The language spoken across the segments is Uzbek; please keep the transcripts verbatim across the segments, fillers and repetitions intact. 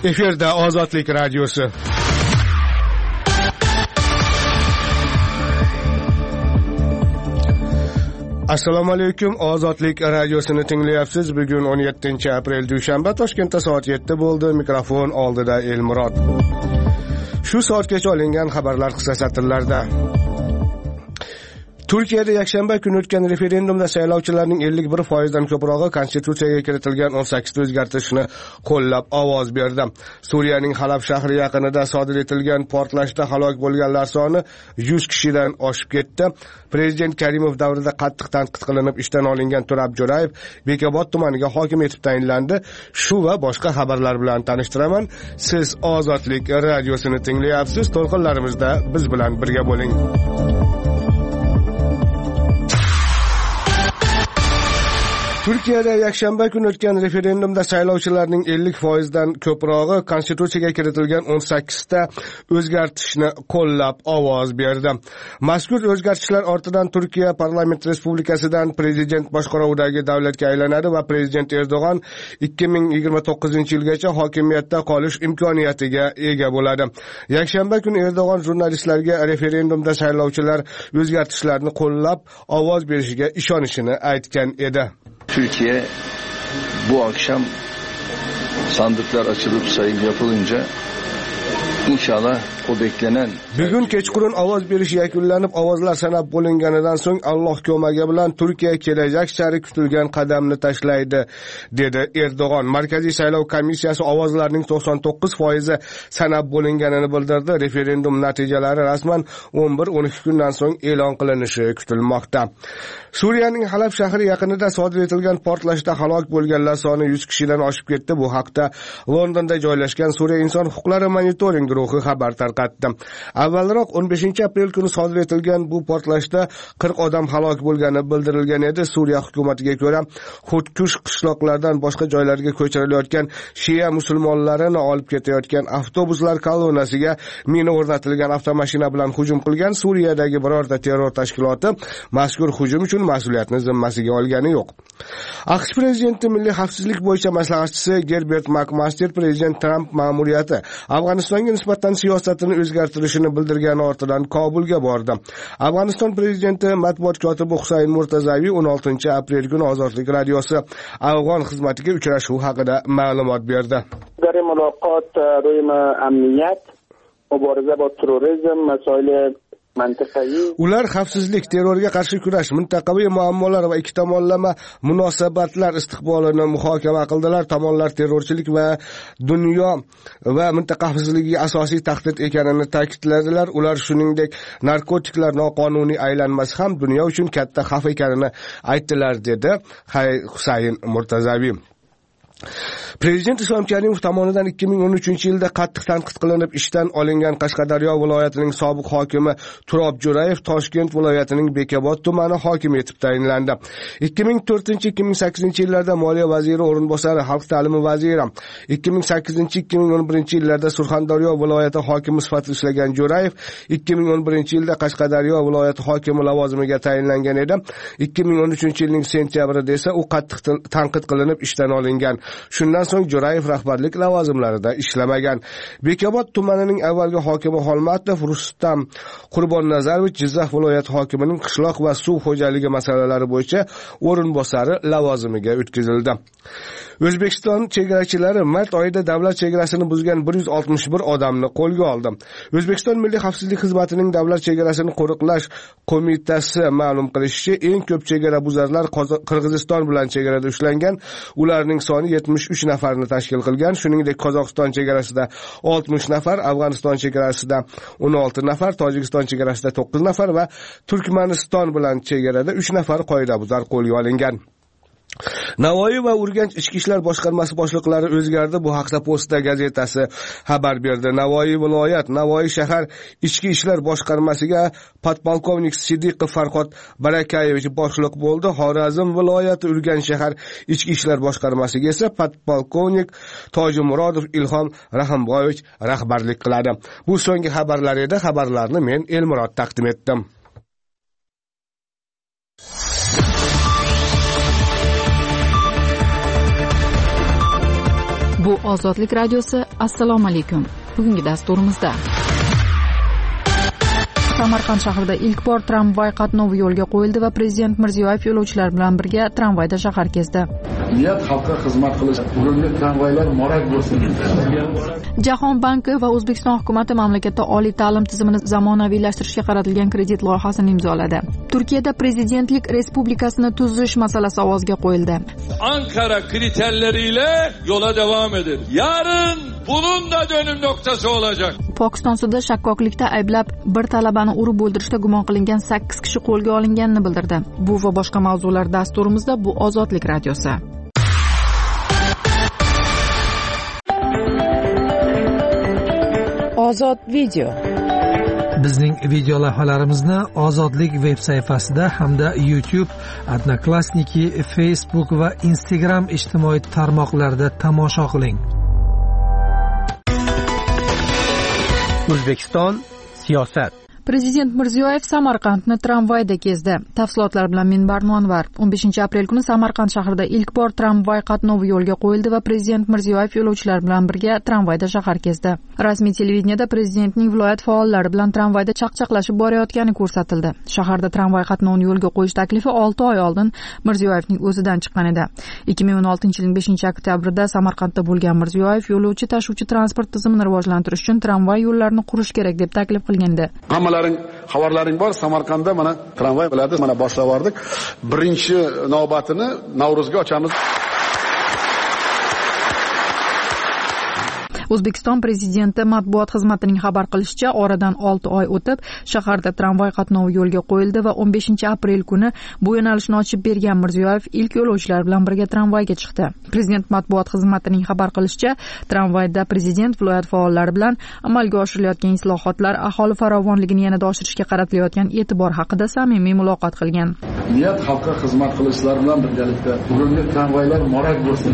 Efirda Ozodlik radiosi. Assalomu alaykum, Ozodlik radiosini tinglayapsiz. Bugun o'n yettinchi aprel dushanba, Toshkentda soat yetti bo'ldi. Mikrofon oldida Elmurod. Shu soatgacha olingan xabarlar qisqa satrlarda. Turkiyada yakshanba kuni o'tgan referendumda saylovchilarning ellik bir foizdan ko'prog'i konstitutsiyaga kiritilgan o'n sakkizta o'zgartirishni qo'llab ovoz berdi. Suriyaning Halab shahri yaqinida sodir etilgan portlashda halok bo'lganlar soni yuz kishidan oshib ketdi. Prezident Karimov davrida qattiq tanqid qilinib ishdan olingan Turab Jo'rayev Bekobod tumaniga hokim etib tayinlandi. Shu va boshqa xabarlar bilan tanishtiraman. Siz Ozodlik radiosini tinglayapsiz. To'lqinlarimizda biz bilan birga bo'ling. Turkiyada yakshanba kuni o'tgan referendumda saylovchilarning ellik foizdan ko'prog'i konstitutsiyaga kiritilgan o'n sakkizta o'zgartirishni qo'llab ovoz berdi. Mazkur o'zgartirishlar ortidan Turkiya parlament respublikasidan prezident boshqaruvidagi davlatga aylanadi va prezident Erdo'g'on ikki ming yigirma to'qqizinchi yilgacha hokimiyatda qolish imkoniyatiga ega bo'ladi. Yakshanba kuni Erdo'g'on jurnalistlarga referendumda saylovchilar o'zgartirishlarni qo'llab ovoz berishiga ishonishini aytgan edi. Türkiye bu akşam sandıklar açılıp sayım yapılınca inşallah o beklenen bugun kechqurun ovoz berish yakunlanib ovozlar sanab bo'linganidan so'ng Alloh ko'magi bilan Turkiya kelajak sari kutilgan qadamni tashlaydi, dedi Erdo'g'on. Markaziy saylov komissiyasi ovozlarning to'qson to'qqiz foizi sanab bo'linganini bildirdi. Referendum natijalari rasman o'n bir o'n ikki kundan so'ng e'lon qilinishi kutilmoqda. Suriyaning Halab shahri yaqinida sodir etilgan portlashda halok bo'lganlar soni yuz kishidan oshib ketdi. Bu haqda Londonda joylashgan Suriya inson huquqlari monitoring guruhi xabar tarqatdi. Avvalroq o'n beshinchi aprel kuni sodir etilgan bu portlashda qirq odam halok bo'lgani bildirilgan edi. Suriya hukumatiga ko'ra, Xudkush qishloqlardan boshqa joylarga ko'chirilayotgan Shia musulmonlarini olib ketayotgan avtobuslar kolonnasiga mina o'rnatilgan avtomashina bilan hujum qilgan. Suriyadagi birorta terror tashkiloti mazkur hujum uchun mas'uliyatni zimmasiga olgani yo'q. AQSh prezidenti milliy xavfsizlik bo'yicha maslahatchisi Gerbert McMaster prezident Trump ma'muriyati Afg'onistonga nisbatan siyosatini o'zgartirishini bildirgani ortidan Kobulga bordi. Afg'oniston prezidenti matbuot kotibi Husayn Murtazaviy o'n oltinchi aprel kuni Ozodlik radiosi afg'on xizmatiga uchrashuv haqida ma'lumot berdi. در ملاقات روی امنیت، مبارزه با تروریسم، مسائل ular xavfsizlik, terrorga qarshi kurash, mintaqaviy muammolar va ikki tomonlama munosabatlar istiqbolini muhokama qildilar. Tomonlar terrorchilik va dunyo va mintaqa xavfsizligiga asosiy tahdid ekanini ta'kidladilar. Ular shuningdek narkotiklar noqonuniy aylanmasi ham dunyo uchun katta xavf ekanini aytdilar, dedi Husayn Murtazaviy. Prezident Islom Karimov tomonidan ikki ming o'n uchinchi yilda qattiq tanqid qilinib ishdan olingan Qashqadaryo viloyatining sobiq hokimi Turab Jo'rayev Toshkent viloyatining Bekobod tumani hokimi etib tayinlandi. ikki ming to'rtinchi ikki ming sakkizinchi yillarda moliya vaziri o'rinbosari, xalq ta'limi vaziri, ikki ming sakkizinchi ikki ming o'n birinchi yillarda Surxondaryo viloyati hokimi sifatida ishlagan Jo'rayev ikki ming o'n birinchi yilda Qashqadaryo viloyati hokimi lavozimiga tayinlangan edi. ikki ming o'n uchinchi yilning sentyabrida esa u qattiq tanqid qilinib ishdan olingan. Shundan so'ng Jo'rayev rahbarlik lavozimlarida ishlamagan. Bekobod tumanining avvalgi hokimi Xolmatov Rustam Qurbonnazarov Jizzax viloyati hokimining qishloq va suv xo'jaligi masalalari bo'yicha o'rinbosari lavozimiga o'tkazildi. O'zbekiston chegarachilari mart oyida davlat chegarasini buzgan bir yuz oltmish bir odamni qo'lga oldi. O'zbekiston Milliy xavfsizlik xizmatining davlat chegarasini qo'riqlash qo'mitasi ma'lum qilishicha, eng ko'p chegara buzarlar Qirg'iziston bilan chegarada ushlangan. Ularning soni yetmish uch nafarni tashkil qilgan. Shuningdek, Qozog'iston chegarasida oltmish nafar, Afg'oniston chegarasida o'n olti nafar, Tojikiston chegarasida to'qqiz nafar va Turkmaniston bilan chegarada uch nafar qoidabuzar qo'lga olingan. Navoiy va Urganch ichki ishlar boshqarmasi boshliqlari o'zgardi. Bu haqda Posta gazetasi xabar berdi. Navoiy viloyat Navoiy shahar ichki ishlar boshqarmasiga podpolkovnik Sidiqov Farhod Barakayevich boshliq bo'ldi. Xorazm viloyati Urganch shahar ichki ishlar boshqarmasiga esa podpolkovnik Tojimurodov Ilhom Rahimboyevich rahbarlik qiladi. Bu so'nggi xabarlar edi. Xabarlarni men Elmurod taqdim etdim. Bu Ozodlik radiosi. Assalomu alaykum. Bugungi dasturimizda Samarqand shahrida ilk bor tramvay qatnovi yo'lga qo'yildi va Prezident Mirziyoyev yo'lovchilar bilan birga tramvayda shahar kezdi. Niyat xalqqa xizmat qilish, bugungi tramvaylar morak bo'lsin. Jahon banki va O'zbekiston hukumatı mamlakatda oliy ta'lim tizimini zamonaviylashtirishga qaratilgan kredit loyihasini imzoladi. Turkiyada prezidentlik respublikasini tuzish masalasi ovozga qo'yildi. Ankara kriterleriyle yola devam edin. Yarın bunun da dönüm noktası olacak. Pokiston sudi shakkoklikda ayblab bir talabani urib o'ldirishda gumon qilingan sakkiz kishi qo'lga olinganini bildirdi. Bu va boshqa mavzular dasturimizda. Bu Ozodlik radiosi. Ozod video. Bizning video lavhalarimizni Ozodlik veb sayfasida hamda YouTube, Odnoklassniki, Facebook va Instagram ijtimoiy tarmoqlarida tomosha qiling. O'zbekiston siyosat. Prezident Mirziyoyev Samarqandni tramvayda kezdi. Tafsilotlar bilan Minbar Munvar. o'n beshinchi aprel kuni Samarqand shahrida ilk bor tramvay qatnovi yo'lga qo'yildi va Prezident Mirziyoyev yo'lovchilar bilan birga tramvayda shahar kezdi. Rasmiy televideniyada prezidentning viloyat faollari bilan tramvayda chaqchaqlashib borayotgani ko'rsatildi. Shaharda tramvay qatnovini yo'lga qo'yish taklifi olti oy oldin Mirziyoyevning o'zidan chiqqan edi. ikki ming o'n oltinchi yilning beshinchi oktyabrida Samarqandda bo'lgan Mirziyoyev yo'lovchi tashuvchi transport tizimini rivojlantirish uchun tramvay yo'llarini qurish kerak deb taklif qilgan edi. Xabarlaring bor, Samarqandda mana tramvay bo'ladi, mana boshlab bordik. Birinchi navbatini Navro'zga ochamiz. O'zbekiston prezidenti matbuot xizmatining xabar qilishicha, oradan olti oy o'tib shaharda tramvay qatnovi yo'lga qo'yildi va o'n beshinchi aprel kuni bu yo'nalishni ochib bergan Mirziyoyev ilk yo'lovchilar bilan birga tramvayga chiqdi. Prezident matbuot xizmatining xabar qilishicha, tramvayda prezident viloyat faollari bilan amalga oshirilayotgan islohotlar, aholi farovonligini yanada oshirishga qaratilayotgan e'tibor haqida samimiy muloqot qilgan. Niyat xalqqa xizmat qilishlar bilan birgalikda bugungi tramvaylar morak bo'lsin.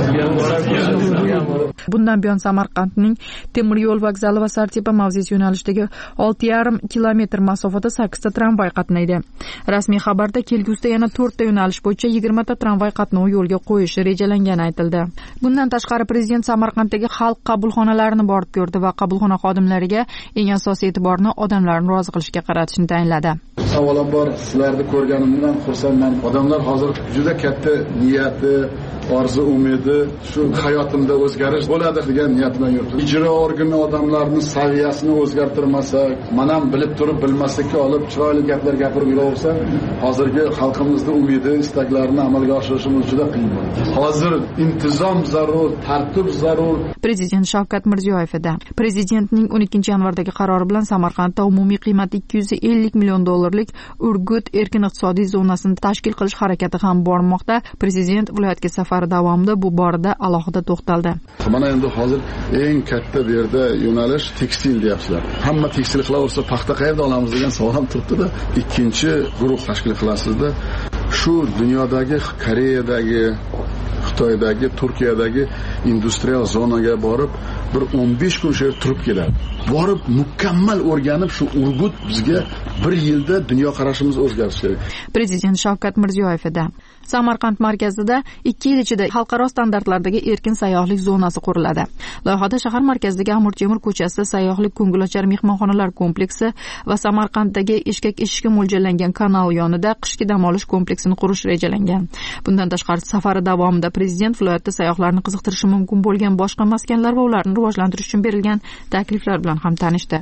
Bundan buyon Samarqandning temir yo'l vokzali va Sartepa mavzesi yo'nalishidagi olti yarim kilometr masofada sakkizta tramvay qatnaydi. Rasmiy xabarda kelgusida yana to'rtta yo'nalish bo'yicha yigirmata tramvay qatnovi yo'lga qo'yish rejalangani aytildi. Bundan tashqari prezident Samarqanddagi xalq qabulxonalarini borib ko'rdi va qabulxona xodimlariga eng asosiy e'tiborni odamlarni rozi qilishga qaratishni tayinladi. Savolim bor, sizlarni ko'rganimdan xursandman. Odamlar hozir juda katta niyati, orzu, umidi, shu hayotimda o'zgarish bo'ladi degan niyat bilan yuribdi. Ijro organi odamlarning saviyasini o'zgartirmasak, mana ham bilib turib bilmaslikka olib chiroyli gaplar gapirib yuraversa, hozirgi xalqimizning umidi, istaklarini amalga oshirishimiz juda qiyin bo'ladi. Hozir intizom zarur, tartib zarur. Prezident Shavkat Mirziyoyev edi. Prezidentning o'n ikkinchi yanvardagi qarori bilan Samarqandda umumiy qiymati ikki yuz ellik million dollarlik Urgut erkin iqtisodiy zonasini tashkil qilish harakati ham bormoqda. Prezident viloyatga safari davomida bu borada alohida to'xtaldi. Mana endi hozir eng katta bu yerda yo'nalish tekstil deyapsizlar. Hamma tekstil qilaversa paxta qayerda olamiz degan savol ham turibdi-da. Ikkinchi guruh tashkil qilasizda. Shu dunyodagi Koreyadagi, Xitoydagi, Turkiyadagi industrial zonaga borib bir o'n besh kun shu turib keladi. Borib mukammal o'rganib shu Urgut bizga bir yilda dunyo qarashimiz o'zgarishi kerak. Prezident Shavkat Mirziyoyev edi. Samarqand markazida ikki yil ichida xalqaro standartlardagi erkin sayyohlik zonasi quriladi. Loyihada shahar markazidagi Amir Temur ko'chasida sayyohlik ko'ngilochar mehmonxonalar kompleksi va Samarqanddagi eshkak eshikka mo'ljallangan kanal yonida qishki dam olish kompleksini qurish rejalangan. Bundan tashqari safari davomida prezident viloyatda sayyohlarni qiziqtirishi mumkin bo'lgan boshqa maskanlar va ularni rivojlantirish uchun berilgan takliflar bilan ham tanishdi.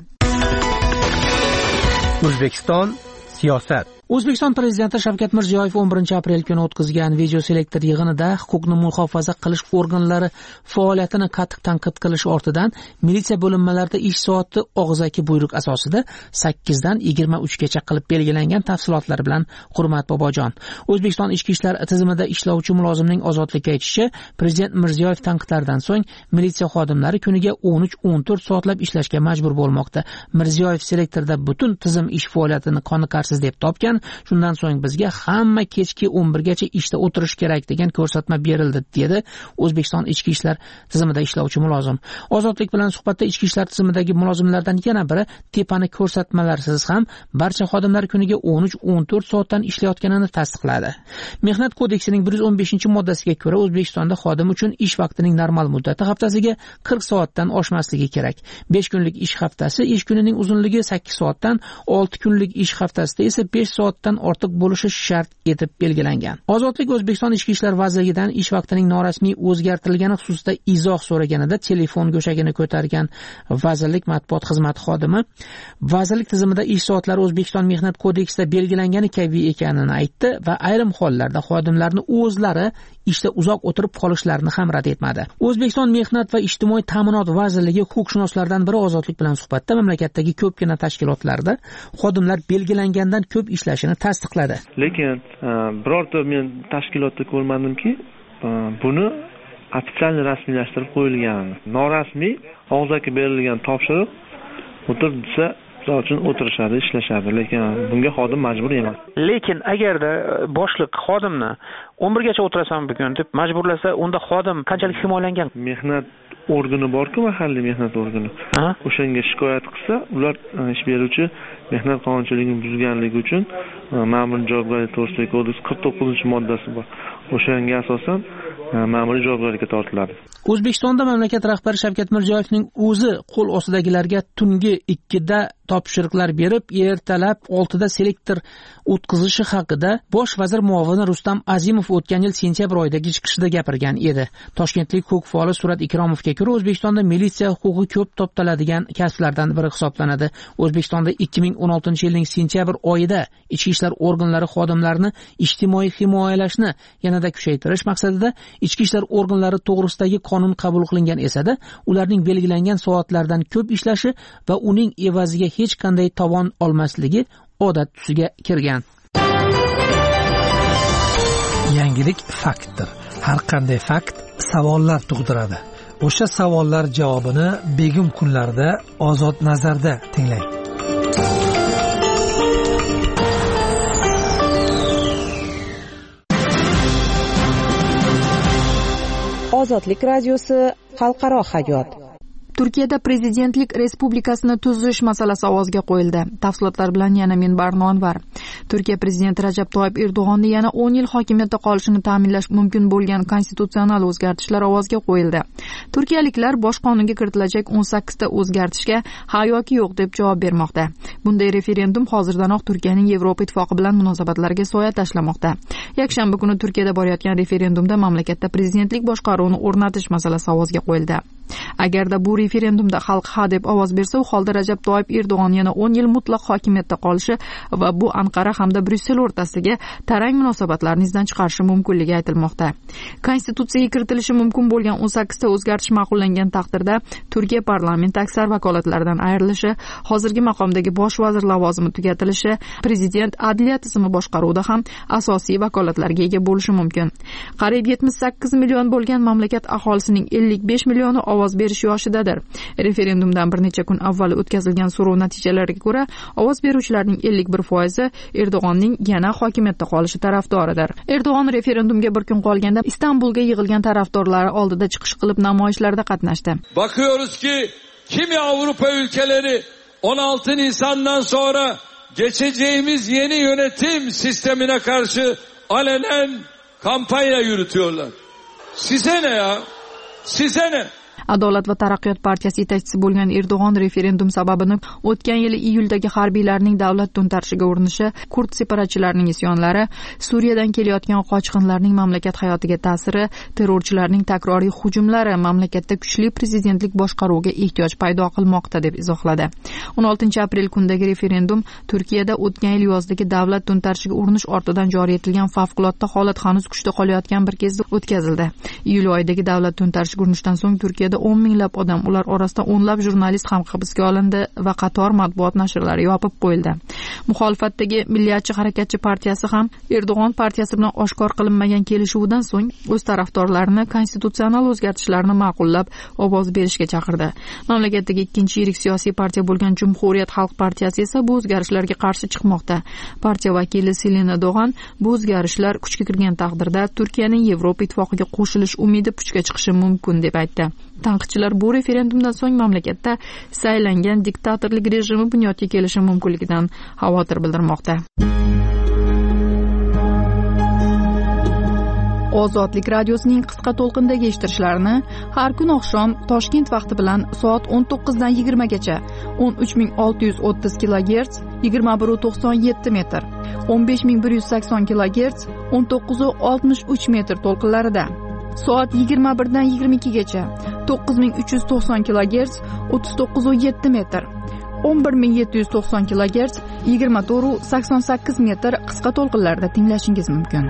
O'zbekiston siyosat. O'zbekiston prezidenti Shavkat Mirziyoyev o'n birinchi aprel kuni o'tkazgan video selektor yig'inida huquqni muhofaza qilish organlari faoliyatini qattiq tanqid qilish ortidan militsiya bo'linmalarida ish soati og'zaki buyruq asosida sakkizdan yigirma uchgacha qilib belgilangan tafsilotlar bilan Hurmat Bobojon. O'zbekiston ichki ishlar tizimida ishlovchi mulozimning ozodlikka aytishicha, prezident Mirziyoyev tanqidlardan so'ng militsiya xodimlari kuniga o'n uch o'n to'rt soatlab ishlashga majbur bo'lmoqda. Mirziyoyev selektorda butun tizim ish faoliyatini qoniqarsiz deb topgan shundan so'ng bizga hamma kechki o'n birgacha ishda o'tirish kerak degan ko'rsatma berildi, dedi O'zbekiston ichki ishlar tizimida ishlovchi mulozim. Ozodlik bilan suhbatda ichki ishlar tizimidagi mulozimlardan yana biri tepani ko'rsatmalarsiz ham barcha xodimlar kuniga o'n uch o'n to'rt soatdan ishlayotganini tasdiqladi. Mehnat kodeksining bir yuz o'n beshinchi moddasiga ko'ra O'zbekistonda xodim uchun ish vaqtining normal muddati haftasiga qirq soatdan oshmasligi kerak. besh kunlik ish haftasi ish kunining uzunligi sakkiz soatdan, olti kunlik ish haftasida esa besh soatdan ortiq bo'lishi shart etib belgilangan. Ozodlik O'zbekiston ichki ishlar vazirligidan ish vaqtining norasmiy o'zgartirilgani xususida izoh so'raganida telefon go'shagini ko'targan vazirlik matbuot xizmati xodimi vazirlik tizimida ish soatlari O'zbekiston mehnat kodeksida belgilangani kabi ekanini aytdi va ayrim hollarda xodimlarni o'zlari ishda uzoq o'tirib qolishlarini ham rad etmadi. O'zbekiston mehnat va ijtimoiy ta'minot vazirligi huquqshunoslardan biri Ozodlik bilan suhbatda mamlakatdagi ko'pgina tashkilotlarda xodimlar belgilangandan ko'p ishlashini tasdiqladi. Lekin birorta men tashkilotda ko'rmadimki, buni ofitsial rasmiylashtirib qo'yilgan. Norasmiy og'zaki berilgan topshiriq o'tirib desa misol uchun o'tirishadi, ishlashadi, lekin bunga xodim majbur emas. Lekin agarda boshliq xodimni o'n birgacha o'tirasan bugun deb majburlasa, unda xodim qanchalik himoyalangan? Mehnat organi bor-ku, mahalliy mehnat organi. O'shanga shikoyat qilsa, ular ish beruvchi mehnat qonunchiligini buzganligi uchun ma'muriy javobgarlik to'g'risidagi kodeks qirq to'qqizinchi moddasi bor. O'shanga asosan ma'muriy javobgarlikka tortiladi. O'zbekistonda mamlakat rahbari Shavkat Mirziyoyevning o'zi qo'l ostidagilarga tungi ikkida topshiriqlar berib, ertalab oltida selektor o'tkazishi haqida bosh vazir muovini Rustam Azimov o'tgan yil sentyabr oyidagi chiqishida gapirgan edi. Toshkentlik huquq faoli Surat Ikromovga ko'ra, O'zbekistonda militsiya huquqi ko'p toptaladigan kasblardan biri hisoblanadi. O'zbekistonda ikki ming o'n oltinchi yilning sentyabr oyida ichki ishlar organlari xodimlarini ijtimoiy himoyalashni yanada kuchaytirish maqsadida ichki ishlar organlari to'g'risidagi qonun qabul qilingan esa-da, ularning belgilangan soatlardan ko'p ishlashi va uning evaziga hech qanday tovon olmasligi odat tusiga kirgan. Yangilik faktdir. Har qanday fakt savollar tug'diradi. O'sha savollar javobini begim kunlarda Ozod nazarda tinglang. Ozodlik radiosi xalqaro hayot. Turkiyada prezidentlik respublikasini tuzish masalasi ovozga qo'yildi. Tafsilotlar bilan yana men Barnonvar. Turkiya prezidenti Rajab Toyyib Erdo'g'onni yana o'n yil hokimiyatda qolishini ta'minlash mumkin bo'lgan konstitutsional o'zgartishlar ovozga qo'yildi. Turkiyaliklar bosh qonunga kiritilajak o'n sakkizta o'zgartishga ha yoki yo'q deb javob bermoqda. Bunday referendum hozirdanoq Turkiyaning Yevropa ittifoqi bilan munosabatlariga soya tashlamoqda. Yakshanba kuni Turkiyada borayotgan referendumda mamlakatda prezidentlik boshqaruvini o'rnatish masalasi ovozga qo'yildi. Agarda bu referendumda xalq ha deb ovoz bersa, u holda Rajab Toyyib Erdo'g'on yana o'n yil mutlaq hokimiyatda qolishi va bu Anqara hamda Bryussel o'rtasidagi tarang munosabatlarni izdan chiqarishi mumkinligi aytilmoqda. Konstitutsiyaga kiritilishi mumkin bo'lgan o'n sakkizta o'zgartish ma'qullangan taqdirda Turkiya parlamenti aksar vakolatlaridan ayrilishi, hozirgi maqomdagi bosh vazir lavozimi tugatilishi, prezident adliya tizimi boshqaruvida ham asosiy vakolatlarga ega bo'lishi mumkin. Qariyb yetmish sakkiz million bo'lgan mamlakat aholisining ellik besh millioni ovoz berish yoshidadir. Referendumdan bir necha kun avval o'tkazilgan so'rov natijalariga ko'ra, ovoz beruvchilarning ellik bir foizi Erdo'g'onning yana hokimiyatda qolishi tarafdoridir. Erdo'g'on referendumga bir kun qolganda Istanbulga yig'ilgan tarafdorlari oldida chiqish qilib namoyishlarda qatnashdi. Bakıyoruz ki kimi Avrupa ülkeleri on altı Nisan'dan sonra geçeceğimiz yeni yönetim sistemine karşı alenen kampanya yürütüyorlar. Size ne ya? Size ne? Adolat va taraqqiyot partiyasi yetakchisi bo'lgan Erdo'g'on referendum sababini o'tgan yil iyuldagi harbiylarning davlat to'ntarishiga urinishi, kurd separatchilarining isyonlari, Suriyadan kelayotgan qochqinlarning mamlakat hayotiga ta'siri, terrorchilarning takroriy hujumlari mamlakatda kuchli prezidentlik boshqaruviga ehtiyoj paydo qilmoqda deb izohladi. o'n oltinchi aprel kunidagi referendum Turkiyada o'tgan yil yozdagi davlat to'ntarishiga urinish ortidan joriy etilgan favqulodda holat hanuz kuchda qolayotgan bir kezda o'tkazildi. Iyul oyidagi davlat to'ntarishiga urinishdan so'ng Turkiyada o'n minglab odam, ular orasida o'nlab jurnalist ham hibsga olindi va qator matbuot nashrlari yopib qo'yildi. Muxolifatdagi Milliyatchi harakatchi partiyasi ham Erdo'g'on partiyasi bilan oshkor qilinmagan kelishuvdan so'ng o'z tarafdorlarini konstitutsional o'zgartishlarni ma'qullab ovoz berishga chaqirdi. Mamlakatdagi ikkinchi yirik siyosiy partiya bo'lgan Jumhuriyat xalq partiyasi esa bu o'zgarishlarga qarshi chiqmoqda. Partiya vakili Selina Doğan bu o'zgarishlar kuchga kirgan taqdirda Turkiyaning Yevropa ittifoqiga qo'shilish umidi puchga chiqishi mumkin deb aytdi. Tanqidchilar bu referendumdan so'ng mamlakatda saylangan diktatorlik rejimi bunyodga kelishi mumkinligidan xavotir bildirmoqda. Ozodlik radiosining qisqa to'lqindagi eshittirishlarini har kun oqshom Toshkent vaqti bilan soat o'n to'qqiz dan yigirma gacha o'n uch ming olti yuz o'ttiz kilogerts yigirma bir nuqta to'qson yetti metr, o'n besh ming bir yuz sakson kilogerts o'n to'qqiz nuqta oltmish uch metr to'lqinlarida, soat yigirma bir dan yigirma ikki gacha to'qqiz ming uch yuz to'qson kilogerts o'ttiz to'qqiz nuqta yetti metr, o'n bir ming yetti yuz to'qson kilogerts yigirma to'rt nuqta sakson sakkiz metr qisqa to'lqinlarda tinglashingiz mumkin.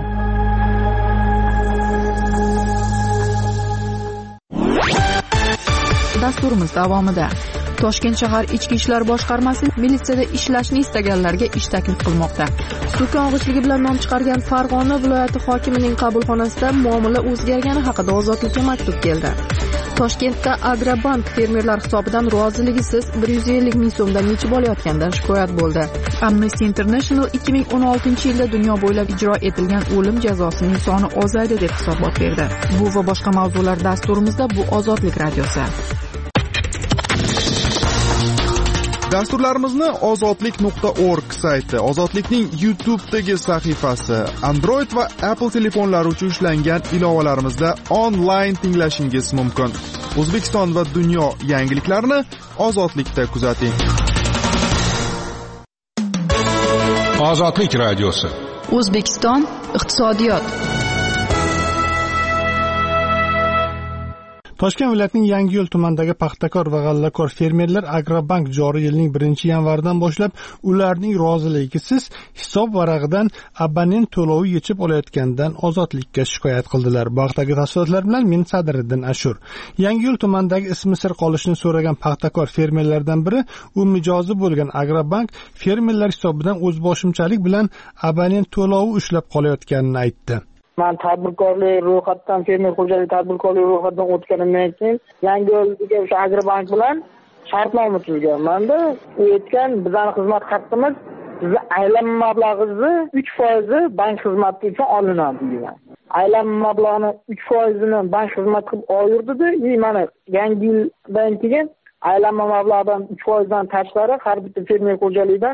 Dasturimiz davomida Toshkent shahar ichki ishlar boshqarmasi militsiyada ishlashni istaganlarga ish taklif qilmoqda. So'kong'ichiligi bilan nom chiqargan Farg'ona viloyati hokimining qabulxonasida muomala o'zgargani haqida Ozodlikka maktub keldi. Toshkentda Agrobank fermerlar hisobidan roziligisiz bir yuz ellik ming so'mdan yechib olayotgandan shikoyat bo'ldi. Amnesty International ikki ming o'n oltinchi yilda dunyo bo'ylab ijro etilgan o'lim jazosining soni ozaydi deb hisobot berdi. Bu va boshqa mavzular dasturimizda. Bu Ozodlik radiosi. Dasturlarimizni ozodlik nuqta org sayti, Ozodlikning YouTube'dagi sahifasi, Android va Apple telefonlari uchun ishlangan ilovalarimizda onlayn tinglashingiz mumkin. O'zbekiston va dunyo yangiliklarini Ozodlikda kuzating. Ozodlik radiosi. O'zbekiston iqtisodiyot. Toshkent viloyatining Yangiyo'l tumanidagi paxtakor va g'allakor fermerlar Agrobank joriy yilning birinchi yanvaridan boshlab ularning roziligisiz hisob varag'idan abonent to'lovi yechib olayotganidan Ozodlikka shikoyat qildilar. Bu haqdagi tafsilotlar bilan men Sadriddin Ashur. Yangiyo'l tumanidagi ismi sir qolishini so'ragan paxtakor fermerlardan biri u mijozi bo'lgan Agrobank fermerlar hisobidan o'zboshimchalik bilan abonent to'lovi ushlab qolayotganini aytdi. Men tadbirkorlik ro'yxatdan fermer xo'jaligi tadbirkorlik ro'yxatdan o'tganimdan keyin Yangiyo'ldagi o'sha Agrobank bilan shartnoma tuzganman-da. U aytgan, bizning xizmat haqqimiz, sizni aylanma mablag'ingizni uch foizi bank xizmati uchun olinadi degan. Aylanma mablag'ini uch foizini bank xizmati qilib oyirdi-da, и mana yangi yildan keyin aylanma mablag'dan uch foizdan tashqari har bitta fermer xo'jaligidan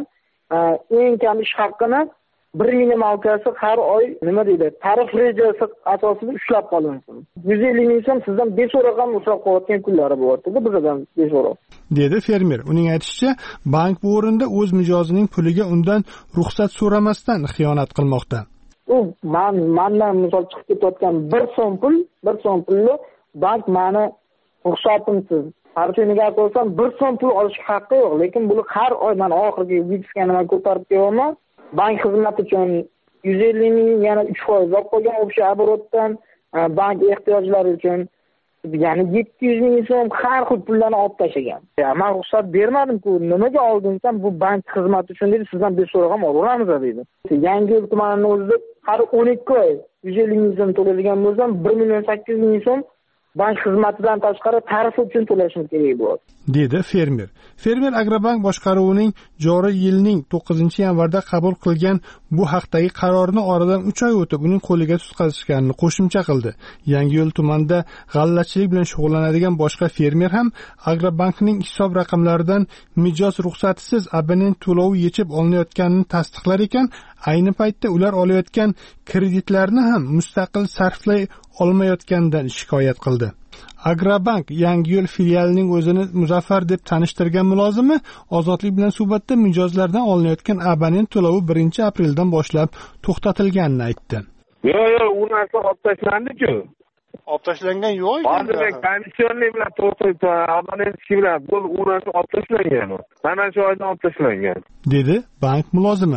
eng kam ish haqqini bir minimalkasi har oy nima deydi, tarif rejasi asosida ushlab qolinsin. yuz ellik ming so'm sizdan beso'roq ham ushlab qolayotgan kunlari bo'lyapti-da, bizdan beso'roq. Dedi fermer. Uning aytishicha, bank bu o'rinda o'z mijozining puliga undan ruxsat so'ramasdan xiyonat qilmoqda. U men mendan misol chiqib ketayotgan bir so'm pul, bir so'm pulni bank meni ruxsatimsiz tarifiniga asosan bir so'm pul olish haqqi yo'q, lekin buni har oy men oxirgi vipskanima ko'tarib kelaman. Bank xizmati uchun yuz ellik ming yana uch foiz olib qo'ygan o'sha oborotdan bank ehtiyojlari uchun yana yetti yuz ming so'm har xil pullarni olib tashlagan. Men ruxsat bermadim-ku, nimaga oldinsan bu bank xizmati uchun dedi, sizdan beso'roq ham olaveramiz dedi. Yangiyo'l tumanining o'zida har o'n ikki oy yuz ellik ming so'm to'laydigan bo'lsam bir million sakkiz yuz ming so'm bank xizmatidan tashqari tarifi uchun to'lashim kerak bo'ladi, dedi fermer. Fermer Agrobank boshqaruvining joriy yilning to'qqizinchi yanvarda qabul qilgan bu haqdagi qarorini oradan uch oy o'tib uning qo'liga tutqazishganini qo'shimcha qildi. Yangiyo'l tumanida g'allachilik bilan shug'ullanadigan boshqa fermer ham Agrobankning hisob raqamlaridan mijoz ruxsatisiz abonent to'lovi yechib olinayotganini tasdiqlar ekan, ayni paytda ular olayotgan kreditlarni ham mustaqil sarflay olmayotganidan shikoyat qildi. Agrobank Yangiyo'l filialining o'zini Muzaffar deb tanishtirgan mulozimi Ozodlik bilan suhbatda mijozlardan olinayotgan abonent to'lovi birinchi apreldan boshlab to'xtatilganini aytdi. Yo'q, yo'q, u narsa olib tashlandi-ku. Olib tashlangan yo'q. Hozirda komissionni bilan to'xtatib, abonent bilan bu u narsa olib tashlangan. Mana shu oyda olib tashlangan, dedi bank mulozimi.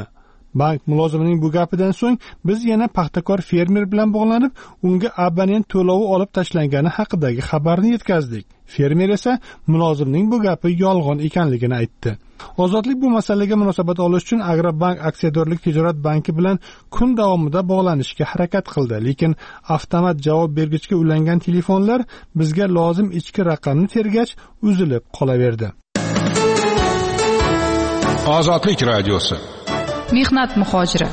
Bank mulozimining bu gapidan so'ng biz yana paxtakor fermer bilan bog'lanib, unga abonent to'lovi olib tashlangani haqidagi xabarni yetkazdik. Fermer esa mulozimning bu gapi yolg'on ekanligini aytdi. Ozodlik bu masalaga munosabat olish uchun Agrobank aksiyadorlik tijorat banki bilan kun davomida bog'lanishga harakat qildi, lekin avtomat javob bergichga ulangan telefonlar bizga lozim ichki raqamni tergach uzilib qolaverdi. Ozodlik radiosi. Mehnat muhojiri.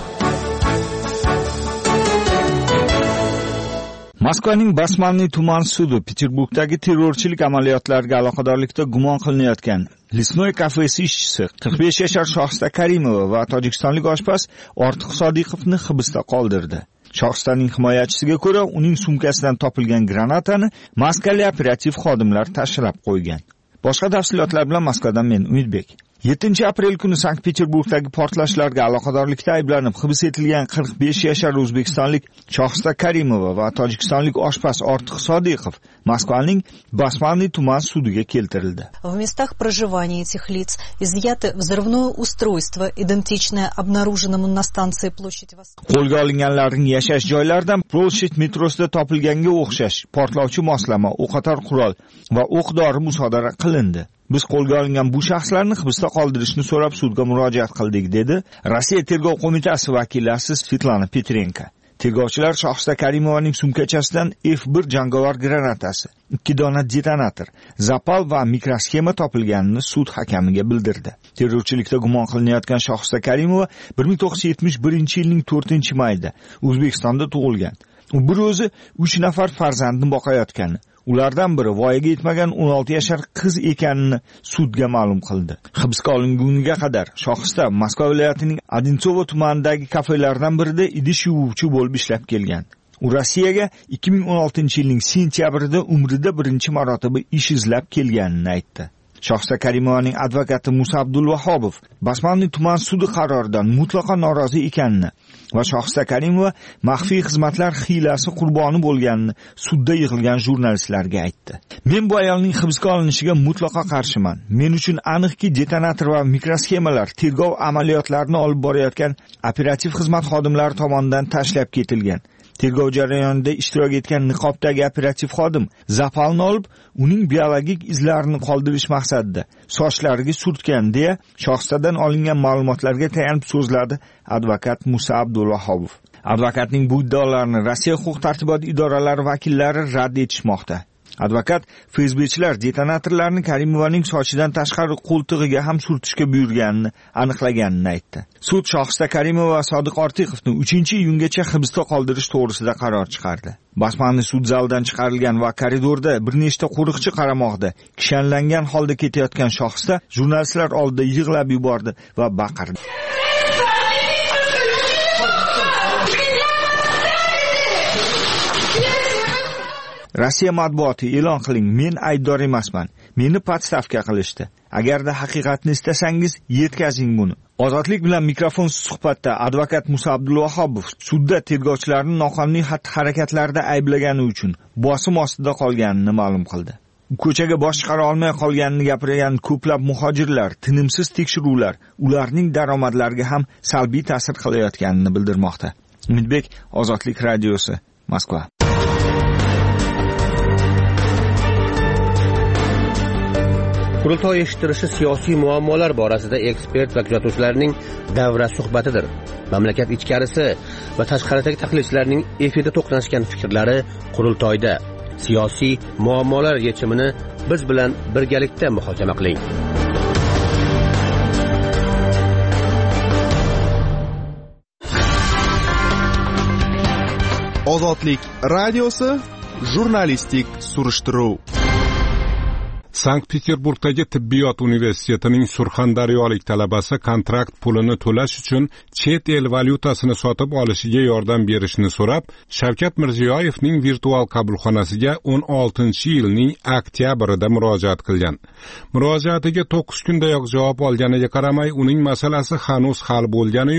Moskvaning Basmanniy tuman sudi Peterburgdagi terrorchilik amaliyotlariga aloqadorlikda gumon qilinayotgan Lisnoy kafesi ishchisi qirq besh yashar Shohista Karimova va tojikistonlik oshpaz Ortiq Sodiqovni hibsda qoldirdi. Shohistaning himoyachisiga ko'ra, uning sumkasidan topilgan granatani maskali operativ xodimlar tashlab qo'ygan. Boshqa tafsilotlar bilan Moskvadan men Umidbek. yettinchi aprel kuni Sankt-Peterburgdagi portlashlarga aloqadorlikda ayblanib hibs etilgan qirq besh yashar o'zbekistonlik Shohista Karimova va tojikistonlik oshpaz Ortiq Sodiqov Moskvaning Basmanniy tuman sudiga keltirildi. В местах проживания этих лиц изъято взрывное устройство, идентичное обнаруженному на станции площадь Восток. Qo'lga olinganlarning yashash joylaridan Ploshet metrosida topilganga o'xshash portlovchi moslama, o'qotar qurol va o'q-dori musodara qilindi. Biz qo'lga olingan bu shaxslarni hibsda qoldirishni so'rab sudga murojaat qildik, dedi Rossiya tergov qo'mitasi vakilasi Svetlana Petrenko. Tergovchilar Shohista Karimovaning sumkachasidan F bir jangovar granatasi, ikki dona detonator, zapal va mikrosxema topilganini sud hakamiga bildirdi. Terrorchilikda gumon qilinayotgan Shohista Karimova bir ming to'qqiz yuz yetmish birinchi yilning to'rtinchi mayida O'zbekistonda tug'ilgan. U bir o'zi uch nafar farzandni boqayotgani, ulardan biri voyaga yetmagan o'n olti yashar qiz ekanini sudga ma'lum qildi. Hibsga olinguniga qadar Shohista Moskva viloyatining Odintsovo tumanidagi kafelardan birida idish yuvuvchi bo'lib ishlab kelgan. U Rossiyaga ikki ming o'n oltinchi yilning sentyabrida umrida birinchi marotaba ish izlab kelganini aytdi. Shohista Karimovaning advokati Musa Abdulvahobov Basmanniy tuman sudi qaroridan mutlaqo norozi ekanini va Shohista Karimova maxfiy xizmatlar hiylasi qurboni bo'lganini sudda yig'ilgan jurnalistlarga aytdi. Men bu ayolning hibsga olinishiga mutlaqo qarshiman. Men uchun aniqki detonator va mikrosxemalar tergov amaliyotlarini olib borayotgan operativ xizmat xodimlari tomonidan tashlab ketilgan. Tergov jarayonida ishtirok etgan niqobdagi operativ xodim zapalni olib, uning biologik izlarini qoldirish maqsadida sochlariga surtgan, deya Shohistadan olingan ma'lumotlarga tayanib so'zladi advokat Musa Abdulvahobov. Advokatning bu iddaolarini Rossiya huquq-tartibot idoralari vakillari rad etishmoqda. Advokat F S B'chilar detonatorlarni Karimovaning sochidan tashqari qo'ltig'iga ham surtishga buyurganini aniqlaganini aytdi. Sud Shohista Karimova va Sodiq Ortiqovni uchinchi iyungacha hibsda qoldirish to'g'risida qaror chiqardi. Basmanniy sud zalidan chiqarilgan va koridorda bir nechta qo'riqchi qaramoqda kishanlangan holda ketayotgan Shohista jurnalistlar oldida yig'lab yubordi va baqirdi. Rossiya matbuoti e'lon qiling, men aybdor emasman. Meni podstavka qilishdi. Agarda haqiqatni istasangiz, yetkazing buni. Ozodlik bilan mikrofon suhbatda advokat Musa Abdulvahobov sudda tergovchilarning noqonuniy xatti-harakatlarida ayblagani uchun bosim ostida qolganini ma'lum qildi. Ko'chaga bosh chiqara olmay qolganini gapirgan ko'plab muhojirlar, tinimsiz tekshiruvlar ularning daromadlariga ham salbiy ta'sir qilayotganini bildirmoqda. Umidbek, Ozodlik radiosi, Moskva. Qurultoy eshittirishi siyosiy muammolar borasida ekspert va kuzatuvchilarning davra suhbatidir. Mamlakat ichkarisi va tashqaridagi tahlilchilarning efirda to'qnashgan fikrlari qurultoyda. Siyosiy muammolar yechimini biz bilan birgalikda muhokama qiling. Ozodlik radiosi, jurnalistik surishtiruv. Sankt-Peterburgdagi tibbiyot universitetining surxondaryolik talabasi kontrakt pulini to'lash uchun chet el valyutasini sotib olishiga yordam berishni so'rab, Shavkat Mirziyoyevning virtual qabulxonasiga o'n oltinchi yilning oktyabrida murojaat qilgan. Murojaatiga to'qqiz kundayoq javob olganiga qaramay, uning masalasi hanuz hal bo'lgani yo'q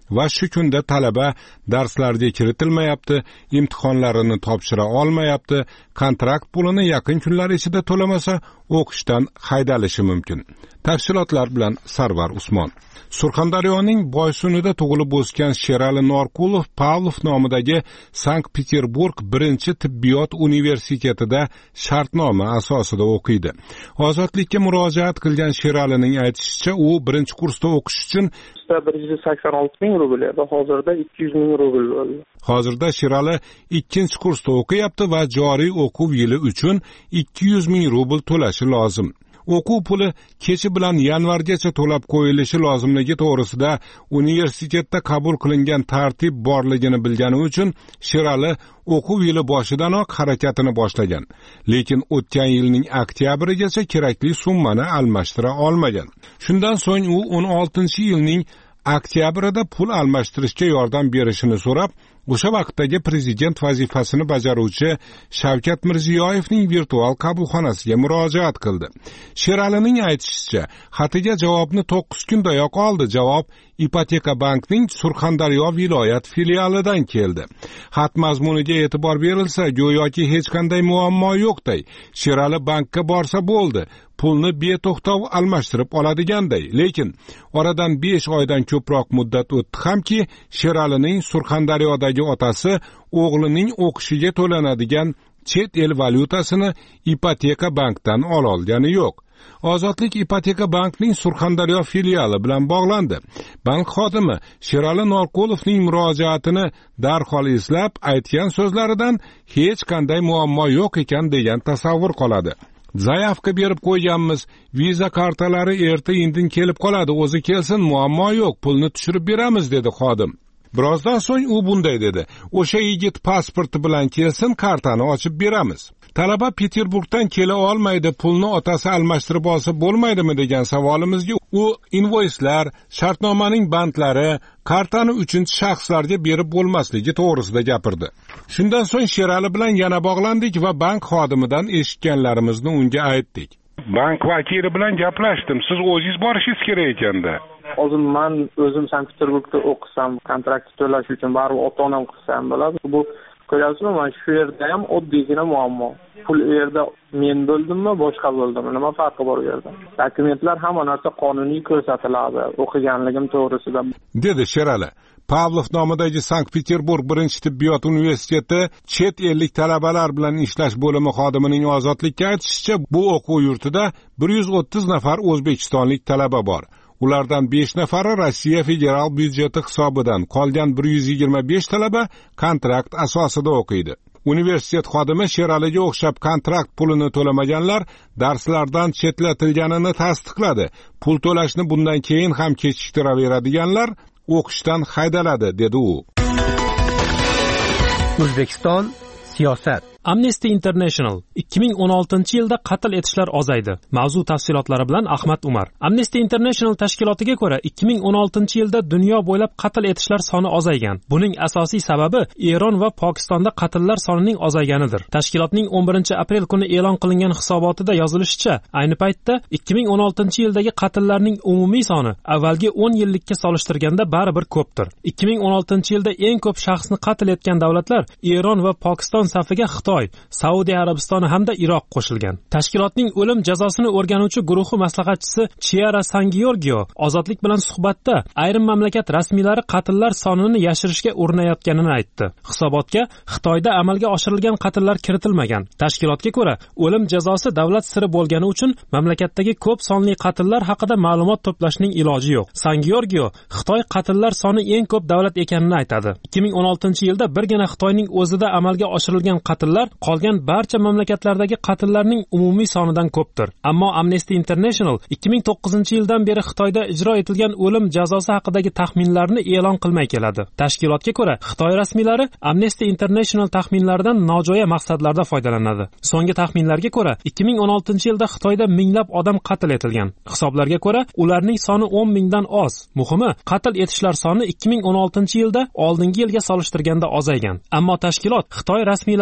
va shu kunda talaba darslarga kiritilmayapti, imtihonlarini topshira olmayapti, kontrakt pulini yaqin kunlar ichida to'lamasa o'qishdan haydalishi mumkin. Tafsilotlar bilan Sarvar Usmon. Surxondaryoning Boysunida tug'ilib o'sgan Sherali Norqulov Pavlov nomidagi Sankt-Peterburg birinchi tibbiyot universitetida shartnoma asosida o'qiydi. Ozodlikka murojaat qilgan Sheralining aytishicha, u birinchi kursda o'qish uchun bir yuz sakson olti ming rubl edi, hozirda ikki yuz ming rubl bo'ldi. Hozirda Sherali ikkinchi kursda o'qiyapti va joriy o'quv yili uchun ikki yuz ming rubl to'lashi lozim. O'quv puli kechi bilan yanvargacha to'lab qo'yilishi lozimligi to'g'risida universitetda qabul qilingan tartib borligini bilgani uchun Sherali o'quv yili boshidanoq harakatini boshlagan. Lekin o'tgan yilning oktyabrigacha kerakli summani almashtira olmagan. Shundan so'ng u o'n oltinchi yilning oktyabrida pul almashtirishga yordam berishini so'rab, o'sha vaqtdagi prezident vazifasini bajaruvchi Shavkat Mirziyoyevning virtual qabulxonasiga murojaat qildi. Sheralining aytishicha, xatiga javobni to'qqiz kundayoq oldi. Javob Ipoteka bankning Surxondaryo viloyat filialidan keldi. Xat mazmuniga e'tibor berilsa, go'yoki hech qanday muammo yo'qday. Sherali bankka borsa bo'ldi, pulni beto'xtov almashtirib oladiganday. Lekin oradan besh oydan ko'proq muddat o'tdi hamki, Sheralining Surxondaryodagi otasi o'g'lining o'qishiga to'lanadigan chet el valyutasini Ipoteka bankdan ola olgani yo'q. Ozodlik Ipoteka bankning Surxondaryo filiali bilan bog'landi. Bank xodimi Sherali Norqulovning murojaatini darhol eslab, aytgan so'zlaridan hech qanday muammo yo'q ekan degan tasavvur qoladi. Zayavka berib qo'yganmiz, viza kartalari erta-indin kelib qoladi, o'zi kelsin, muammo yo'q, pulni tushirib beramiz, dedi xodim. Birozdan so'ng u bunday dedi: o'sha yigit pasporti bilan kelsin, kartani ochib beramiz. Talaba Peterburgdan kela olmaydi, pulni otasi almashtirib olsa bo'lmaydimi degan savolimizga u invoyslar, shartnomaning bandlari, kartani uchinchi shaxslarga berib bo'lmasligi to'g'risida gapirdi. Shundan so'ng Sherali bilan yana bog'landik va bank xodimidan eshitganlarimizni unga aytdik. Bank vakili bilan gaplashdim. Siz o'zingiz borishingiz kerak ekanda. Hozir men o'zim Sankt-Peterburgda o'qisam, kontraktni to'lash uchun baribir ota-onam qilsam bo'ladi. Bu ko'ryapsizmi, mana shu yerda ham oddiygina muammo. Pul u yerda men bo'ldimmi, boshqa bo'ldimmi, nima farqi bor u yerda? Dokumentlar hamma narsa qonuniy ko'rsatiladi, o'qiganligim to'g'risida, dedi Sherali. Pavlov nomidagi Sankt-Peterburg birinchi tibbiyot universiteti chet ellik talabalar bilan ishlash bo'limi xodimining Ozodlikka aytishicha, bu o'quv yurtida bir yuz o'ttiz nafar o'zbekistonlik talaba bor. Ulardan besh nafari Rossiya federal byudjeti hisobidan, qolgan bir yuz yigirma besh talaba kontrakt asosida o'qiydi. Universitet xodimi Sheraliga o'xshab kontrakt pulini to'lamaganlar darslardan chetlatilganini tasdiqladi. Pul to'lashni bundan keyin ham kechiktiraveradiganlar o'qishdan haydaladi, dedi u. O'zbekiston siyosat. Amnesty International ikki ming o'n oltinchi yilda qatl etishlar ozaydi. Mavzu tafsilotlari bilan Ahmad Umar. Amnesty International tashkilotiga ko'ra ikki ming o'n oltinchi yilda dunyo bo'ylab qatl etishlar soni ozaygan. Buning asosiy sababi Eron va Pokistonda qatllar sonining ozayganidir. Tashkilotning o'n birinchi aprel kuni e'lon qilingan hisobotida yozilishicha, ayni paytda ikki ming o'n oltinchi yildagi qatllarning umumiy soni avvalgi o'n yillikka solishtirganda baribir ko'pdir. ikki ming o'n oltinchi yilda eng ko'p shaxsni qatl etgan davlatlar Eron va Pokiston safiga Xitoy, Saudiya Arabistoni hamda Iroq qo'shilgan. Tashkilotning o'lim jazosini o'rganuvchi guruhi maslahatchisi Chiara Sangiorgio ozodlik bilan suhbatda ayrim mamlakat rasmiylari qatllar sonini yashirishga urinayotganini aytdi. Hisobotga Xitoyda amalga oshirilgan qatllar kiritilmagan. Tashkilotga ko'ra, o'lim jazosi davlat siri bo'lgani uchun mamlakatdagi ko'p sonli qatllar haqida ma'lumot to'plashning iloji yo'q. Sangiorgio Xitoy qatllar soni eng ko'p davlat ekanini aytadi. ikki ming o'n oltinchi yilda birgina Xitoyning o'zida amalga oshirilgan qatllar qolgan barcha mamlakatlardagi qatllarning umumiy sonidan ko'pdir. Ammo Amnesty International ikki ming to'qqizinchi yildan beri Xitoyda ijro etilgan o'lim jazosi haqidagi taxminlarni e'lon qilmay keladi. Tashkilotga ko'ra, Xitoy rasmiylari Amnesty International taxminlaridan nojo'ya maqsadlarda foydalanadi. So'nggi taxminlarga ko'ra, ikki ming o'n oltinchi yilda Xitoyda minglab odam qatl etilgan. Hisoblarga ko'ra, ularning soni o'n mingdan oz. Muhimi, qatl etishlar soni ikki ming o'n oltinchi yilda oldingi yilga solishtirganda ozaygan. Ammo tashkilot Xitoy rasmiylarining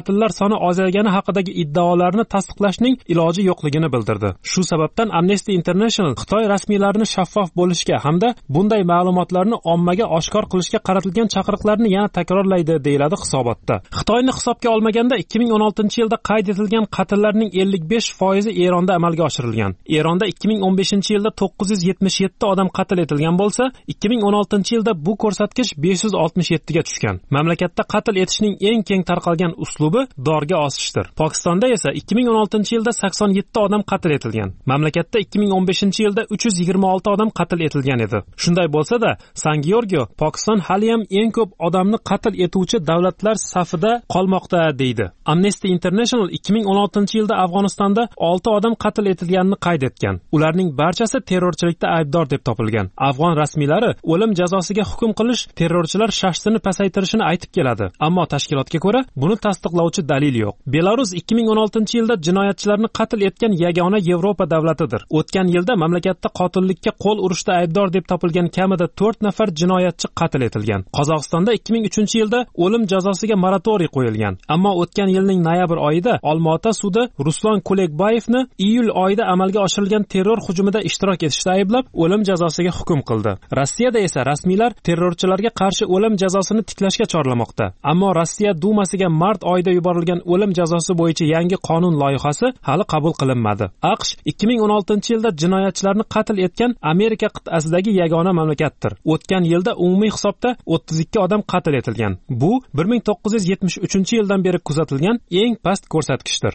qatllar soni ozaygani haqidagi iddaolarni tasdiqlashning iloji yo'qligini bildirdi. Shu sababdan Amnesty International Xitoy rasmiylarini shaffof bo'lishga hamda bunday ma'lumotlarni ommaga oshkor qilishga qaratilgan chaqiriqlarni yana takrorlaydi, deyiladi hisobotda. Xitoyni hisobga olmaganda ikki ming o'n oltinchi yilda qayd etilgan qatllarning ellik besh foizi Eronda amalga oshirilgan. Eronda ikki ming o'n beshinchi yilda to'qqiz yuz yetmish yetti odam qatl etilgan bo'lsa, ikki ming o'n oltinchi yilda bu ko'rsatkich besh yuz oltmish yetti ga tushgan. Mamlakatda qatl etishning eng keng tarqalgan uslubi dorga osishdir. Pokistonda esa ikki ming o'n oltinchi yilda sakson yetti odam qatl etilgan. Mamlakatda ikki ming o'n beshinchi yilda uch yuz yigirma olti odam qatl etilgan edi. Shunday bo'lsa-da, San-Georgio Pokiston hali ham eng ko'p odamni qatl etuvchi davlatlar safida qolmoqda, deydi. Amnesty International ikki ming o'n oltinchi yilda Afg'onistonda olti odam qatl etilganini qayd etgan. Ularning barchasi terrorchilikda aybdor deb topilgan. Afg'on rasmiylari o'lim jazosiga hukm qilish terrorchilar shaxsini pasaytirishini aytib keladi, ammo tashkilotga ko'ra buni tasdiqlovchi dalil yo'q. Belarus ikki ming o'n oltinchi yilda jinoyatchilarni qatl etgan yagona Yevropa davlatidir. O'tgan yilda mamlakatda qotillikka qo'l urishda aybdor deb topilgan kamida to'rt nafar jinoyatchi qatl etilgan. Qozog'istonda ikki ming uchinchi yilda o'lim jazosiga moratoriy qo'yilgan, ammo o'tgan yilning noyabr oyida Olmaota sudi Ruslan Kulekbayevni iyul oyida amalga oshirilgan terror hujumida ishtirok etishda ayblab, o'lim jazosiga hukm qildi. Rossiyada esa rasmiylar terrorchilarga qarshi o'lim jazosini tiklashga chorlamoqda. Ammo Rossiya Dumasiga mart oyida yuborilgan o'lim jazosi bo'yicha yangi qonun loyihasi hali qabul qilinmadi. AQSh ikki ming o'n oltinchi yilda jinoyatchilarni qatl etgan Amerika qit'asidagi yagona mamlakatdir. O'tgan yilda umumiy hisobda o'ttiz ikki odam qatl etilgan. Bu bir ming to'qqiz yuz yetmish uchinchi yildan beri kuzatilgan eng past ko'rsatkichdir.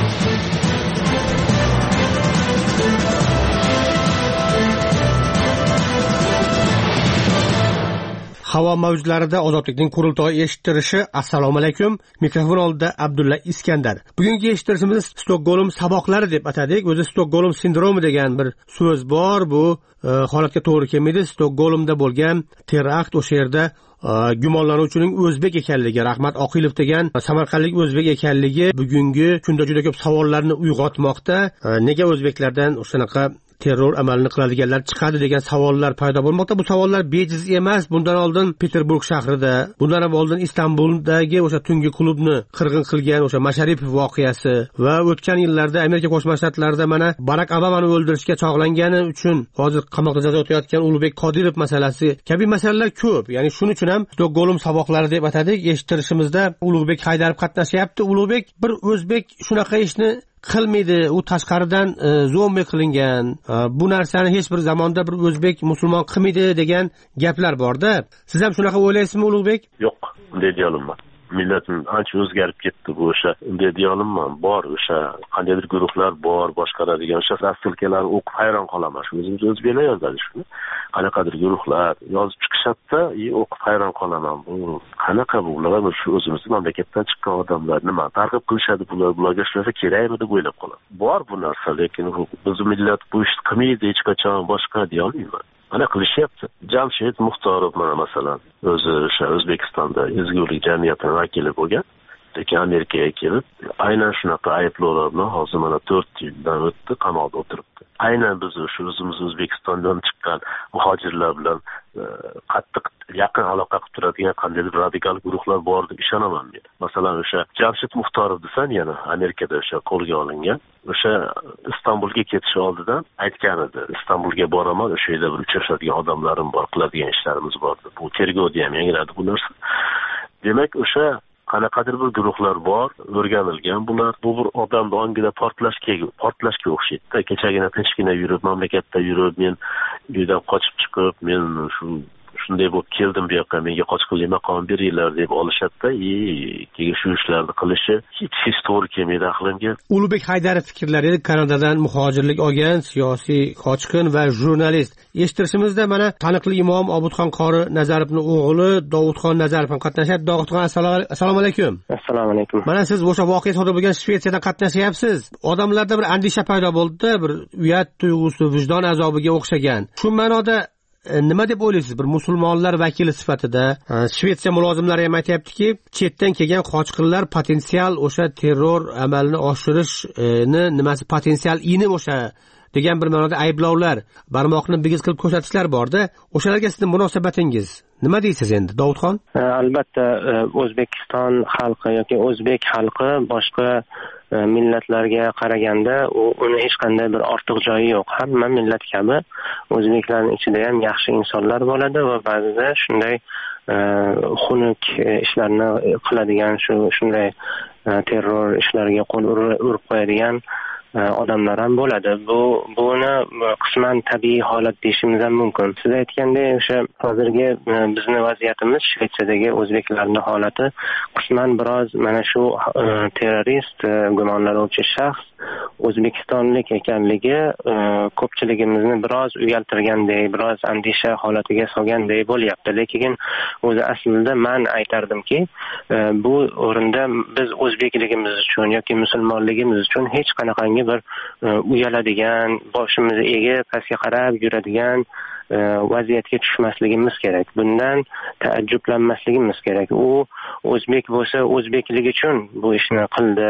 Havo mavjlarida ozodlikning qurultoyi eshittirishi. Assalomu alaykum. Mikrofon oldida Abdulla Iskandar. Bugungi eshittirishimizni Stokgolm saboqlari deb atadik. O'zi Stokgolm sindromi degan bir so'z bor. Bu e, holatga to'g'ri kelmaydi. Stokgolmda bo'lgan terakt, o'sha yerda e, gumonlanuvchining o'zbek ekanligi, Rahmat Oqilov degan samarqandlik o'zbek ekanligi bugungi kunda juda ko'p savollarni uyg'otmoqda. E, nega o'zbeklardan o'shanaqa terror amalini qiladiganlar chiqadi degan savollar paydo bo'lmoqda. Bu savollar bejiz emas. Bundan oldin Peterburg shahrida, bundan ham oldin Istanbuldagi o'sha tungi klubni qirg'in qilgan o'sha Masharipov voqeasi va o'tgan yillarda Amerika Qo'shma Shtatlarida mana Barak Obamani o'ldirishga chog'langani uchun hozir qamoqda jazo o'tayotgan Ulug'bek Qodirov masalasi kabi masalalar ko'p. Ya'ni shuning uchun ham Stokgolm saboqlari deb atadik. Eshittirishimizda Ulug'bek Haydarov qatnashyapti. Ulug'bek bir o'zbek shunaqa ishni qilmaydi, u tashqaridan e, zombi qilingan, e, bu narsani hech bir zamonda bir o'zbek musulmon qilmaydi degan gaplar borda. Siz ham shunaqa o'ylaysizmi Ulug'bek? Yo'q, unday deya olmayman. Millatning ancha o'zgarib ketdi bu o'sha. Unday deya olmayman. Bor o'sha qandaydir guruhlar bor, boshqaradigan o'sha rasulkalarni o'qib hayron qolaman. Shu o'zimiz o'zbeklar yozadi shuni. Qanaqadir guruhlar yozib chiqishadi-da, o'qib hayron qolaman. Bu qanaqa bu? Ular shu o'zimizning mamlakatdan chiqqan odamlar nima targ'ib qilishadi bular, bularga shu narsa kerakmi deb o'ylab qolaman. Bor bu narsa, lekin biz millat bu ishni qilmaydi hech qachon boshqa deya olmayman. Mana qilishyapti. Jamshid Muxtorov mana masalan o'zi o'sha O'zbekistonda ezgulik jamiyatining vakili bo'lgan, lekin Amerikaga kelib aynan shunaqa ayblovlar bilan hozir mana to'rt yildan o'tdi, qamoqda o'tiribdi. Aynan biz o'sha o'zimiz O'zbekistondan chiqqan muhojirlar bilan qattiq yaqin aloqa qilib turadigan qandaydir radikal guruhlar bor deb ishonaman men. Masalan o'sha Jamshid Muxtorov desan, yana Amerikada o'sha qo'lga olingan, o'sha Istanbulga ketish oldidan aytgan edi, Istanbulga boraman, o'sha yerda bir uchrashadigan odamlarim bor, qiladigan ishlarimiz bor deb. Bu tergovda ham yangradi bu narsa. Demak, o'sha qanaqadir bir guruhlar bor, o'rganilgan bular. Bu bir odamning ongida portlashga portlashga o'xshaydi. Kechagina tinchgina yurib, mamlakatda yurib, men uydan qochib chiqib, men shu shunday bo'lib keldim bu yoqqa, menga qochqinlik maqom beringlar deb olishadi-da, keyin shu ishlarni qilishi hech hech to'g'ri kelmaydi aqlimga. Ulug'bek Haydarov fikrlari, Kanadadan muhojirlik olgan siyosiy qochqin va jurnalist. Eshittirishimizda mana taniqli imom Obidxon qori Nazarovning o'g'li Dovudxon Nazarov ham qatnashadi. Dovudxon, assalomu alaykum. Assalomu alaykum. Mana siz o'sha voqea sodir bo'lgan Shvetsiyadan qatnashyapsiz. Odamlarda bir andisha paydo bo'ldi-da, bir uyat tuyg'usi, vijdon azobiga o'xshagan. Shu ma'noda nima deb o'ylaysiz? Bir musulmonlar vakili sifatida Shvetsiya mulozimlari ham aytayaptiki, chetdan kelgan qochqinlar potensial o'sha terror amalini oshirishni nimasi potensial ini o'sha degan bir ma'noda ayblovlar, barmoqni bigiz qilib ko'rsatishlar borda. O'shalarga sizning munosabatingiz nima deysiz endi, Dovudxon? Albatta, O'zbekiston xalqi yoki o'zbek xalqi boshqa millatlarga qaraganda uni hech qanday bir ortiq joyi yo'q. Hamma millat kabi o'zbeklarning ichida ham yaxshi insonlar bo'ladi va ba'zida shunday xunuk ishlarni qiladigan, shu shunday terror ishlariga qo'l urib qo'yadigan odamlar ham bo'ladi. Bu buni qisman tabiiy holat deyishimiz ham mumkin. Siz aytgandek, o'sha hozirgi bizning vaziyatimiz, Shvetsiyadagi o'zbeklarning holati qisman biroz mana shu terrorist gumonlanuvchi shaxs o'zbekistonlik ekanligi ko'pchiligimizni biroz uyaltirgandek, biroz andisha holatiga solgandek bo'lyapti. Lekin o'zi aslida men aytardimki, bu o'rinda biz o'zbekligimiz uchun yoki musulmonligimiz uchun hech qanaqangi bir uyaladigan, boshimizni egib pastga qarab yuradigan vaziyatga tushmasligimiz kerak. Bundan taajjublanmasligimiz kerak. U o'zbek bo'lsa o'zbekligi uchun bu ishni qildi.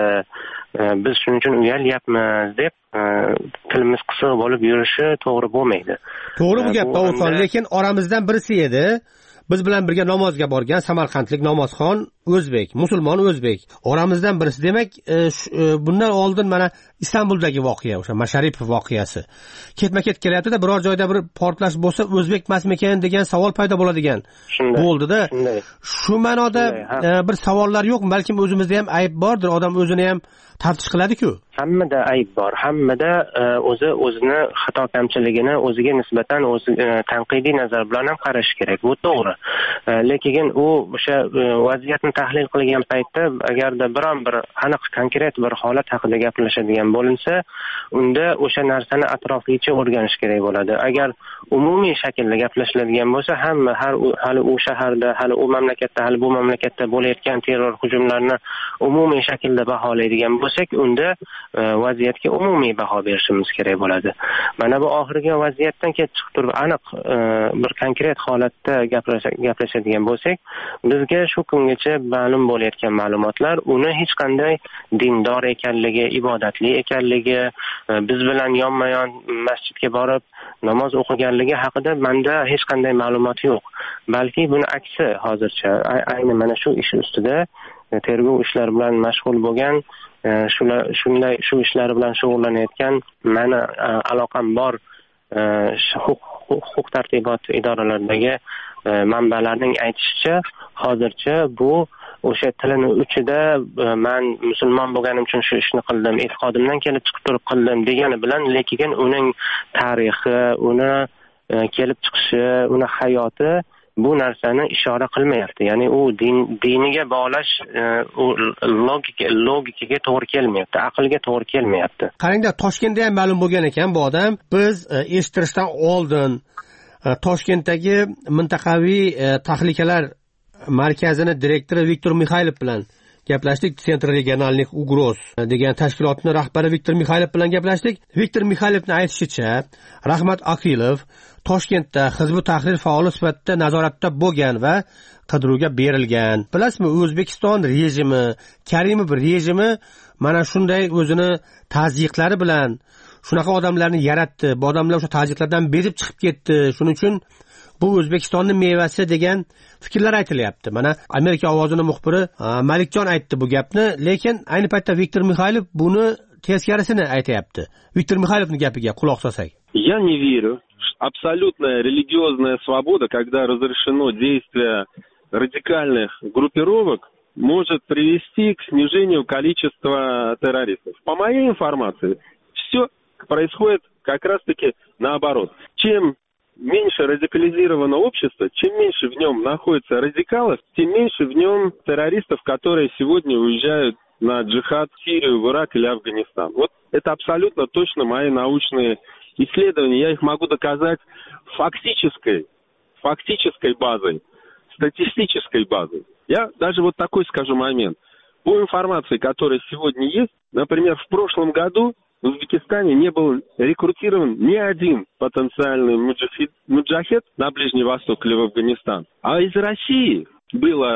Biz shuning uchun uyalyapmiz deb tilimiz qisiq bo'lib yurishi to'g'ri bo'lmaydi. To'g'ri bu gap, Dovudxon, lekin oramizdan birisi edi. Biz bilan birga namozga borgan samarqandlik namozxon o'zbek, musulmon o'zbek. Oramizdan birisi, demak, bundan oldin mana Istanbuldagi voqea, o'sha Masharipov voqeasi ketma-ket kelyapti-da, biror joyda bir portlash bo'lsa o'zbek emasmikan degan savol paydo bo'ladigan bo'ldi-da. Shu ma'noda bir savollar yo'qmi? Balkim o'zimizda ham ayb bordir, odam o'zini ham tartish qiladi-ku. Hammada ayb bor. Hammada o'zi o'zini xato kamchiligini o'ziga nisbatan o'zi tanqidiy nazar bilan ham qarash kerak. Bu to'g'ri. Lekin u o'sha vaziyatni tahlil qilgan paytda agarda biron bir aniq konkret bir holat haqida gaplashadigan bo'linsa, unda o'sha narsani atroflicha o'rganish kerak bo'ladi. Agar umumiy shaklda gaplashiladigan bo'lsa, hamma har hali u shaharda, hali u mamlakatda, hali bu mamlakatda bo'layotgan terror hujumlarini umumiy shaklda baholaydigan bo'lsak, unda vaziyatga umumiy baho berishimiz kerak bo'ladi. Mana bu oxirgi vaziyatdan kelib chiqib turib aniq bir konkret holatda gaplashadigan bo'lsak, bizga shu kungacha ma'lum bo'layotgan ma'lumotlar uni hech qanday dindor ekanligi, ibodatli ekanligi, biz bilan yonma-yon masjidga borib namoz o'qiganligi haqida menda hech qanday ma'lumot yo'q. Balki buni aksi hozircha ayni mana shu ish ustida tergov ishlari bilan mashg'ul bo'lgan, shular shunday shu ishlar bilan shug'ullanayotgan, meni aloqam bor huquq tartibot idoralaridagi manbalarning aytishicha, hozircha bu o'sha tilini uchida men musulmon bo'lganim uchun shu ishni qildim, e'tiqodimdan kelib chiqib turib qildim degani bilan, lekin uning tarixi, uni kelib chiqishi, uni hayoti bu narsani ishora qilmayapti. Ya'ni u din diniga bog'lash u logika logikaga to'g'ri kelmayapti, aqlga to'g'ri kelmayapti. Qarangda, Toshkentda ham ma'lum bo'lgan ekan bu odam. Biz eshittirishdan oldin Toshkentdagi mintaqaviy tahlikalar markazini direktori Viktor Mixaylov bilan gaplashdik. Centr regionalnih ugroz degan tashkilotning rahbari Viktor Mixaylov bilan gaplashdik. Viktor Mixaylovning aytishicha, Rahmat Akilov Toshkentda Hizb ut-Tahrir faoli sifatida nazoratda bo'lgan va qidiruvga berilgan. Bilasizmi, O'zbekiston rejimi, Karimov rejimi mana shunday o'zini tazyiqlari bilan shunaqa odamlarni yaratdi. Bu odamlar o'sha tazyiqlardan bezib chiqib ketdi. Shuning uchun bu O'zbekistonning mevasi degan fikrlar aytilyapti. Mana Amerika ovozining muxbiri Malikjon aytdi bu gapni, lekin ayni paytda Viktor Mixaylov buni teskarisini aytayapti. Viktor Mixaylovning gapiga quloq solsak. Я не верю. Абсолютная религиозная свобода, когда разрешено действие радикальных группировок, может привести к снижению количества террористов. По моей информации, все происходит как раз-таки наоборот. Чем меньше радикализировано общество, чем меньше в нем находится радикалов, тем меньше в нем террористов, которые сегодня уезжают на джихад в Сирию, в Ирак или Афганистан. Вот это абсолютно точно мои научные исследования. Я их могу доказать фактической, фактической базой, статистической базой. Я даже вот такой скажу момент. По информации, которая сегодня есть, например, в прошлом году в Узбекистане не был рекрутирован ни один потенциальный муджахид, муджахид на Ближний Восток или в Афганистан. А из России было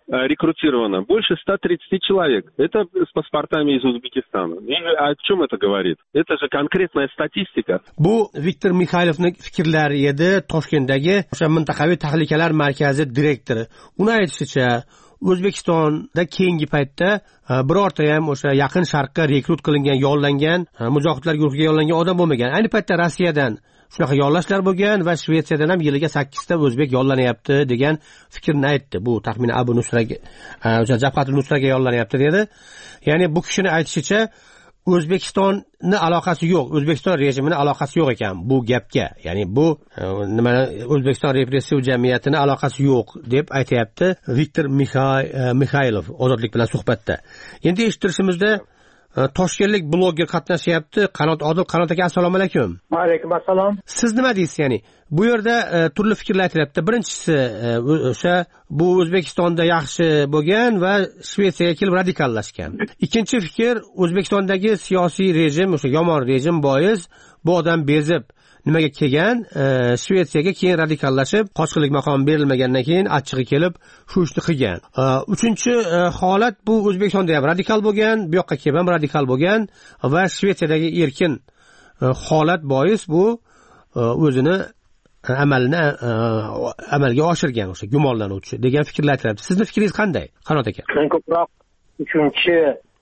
рекрутировано больше ста тридцати человек. Это с паспортами из Узбекистана. И о чем это говорит? Это же конкретная статистика. Bu Viktor Mixaylovning fikrlari edi. Toshkentdagi o'sha mintaqaviy tahlikalar markazi direktori. Uni aytishicha, O'zbekistonda keyingi paytda birorta ham o'sha yaqin sharqqa rekrut qilingan, yollangan, mujohidlar guruhiga yollangan odam bo'lmagan. Ayni paytda Rossiyadan shunaqa yollashlar bo'lgan va Shvetsiyadan ham yiliga sakkizta o'zbek yollanyapti degan fikrni aytdi. Bu taxminan Abu Nusraga, o'sha Jabhatul Nusraga yollanyapti dedi. Ya'ni bu kishini aytishicha, O'zbekistonni aloqasi yo'q, O'zbekiston rejimini aloqasi yo'q ekan bu gapga. Ya'ni bu nima O'zbekiston repressiv jamiyatini aloqasi yo'q deb aytayapti Viktor Mixaylov Ozodlik bilan suhbatda. Endi eshittirishimizda toshkentlik bloger qatnashyapti. Qanot Odil, Qanot aka, assalomu alaykum. Va alaykum assalom. Siz nima deysiz? Ya'ni bu yerda e, turli fikrlar aytilyapti. Birinchisi o'sha e, bu O'zbekistonda yaxshi bo'lgan va Shvetsiyaga kelib radikallashgan. Ikkinchi fikr, O'zbekistondagi siyosiy rejim, o'sha yomon rejim bois bu odam bezib nimaga kelgan, e, Shvetsiyaga keyin radikallashib, qochqinlik maqomi berilmagandan keyin achchig'i kelib shu ishni qilgan. E, uchinchi e, holat bu O'zbekistonda ham radikal bo'lgan, bu yoqqa kelib ham radikal bo'lgan va Shvetsiyadagi erkin e, holat bois bu e, o'zini amalni e, amalga oshirgan, o'sha gumonlanuvchi degan fikrlar aytilyapti. Sizning fikringiz qanday, Qanot aka? Men ko'proq uchinchi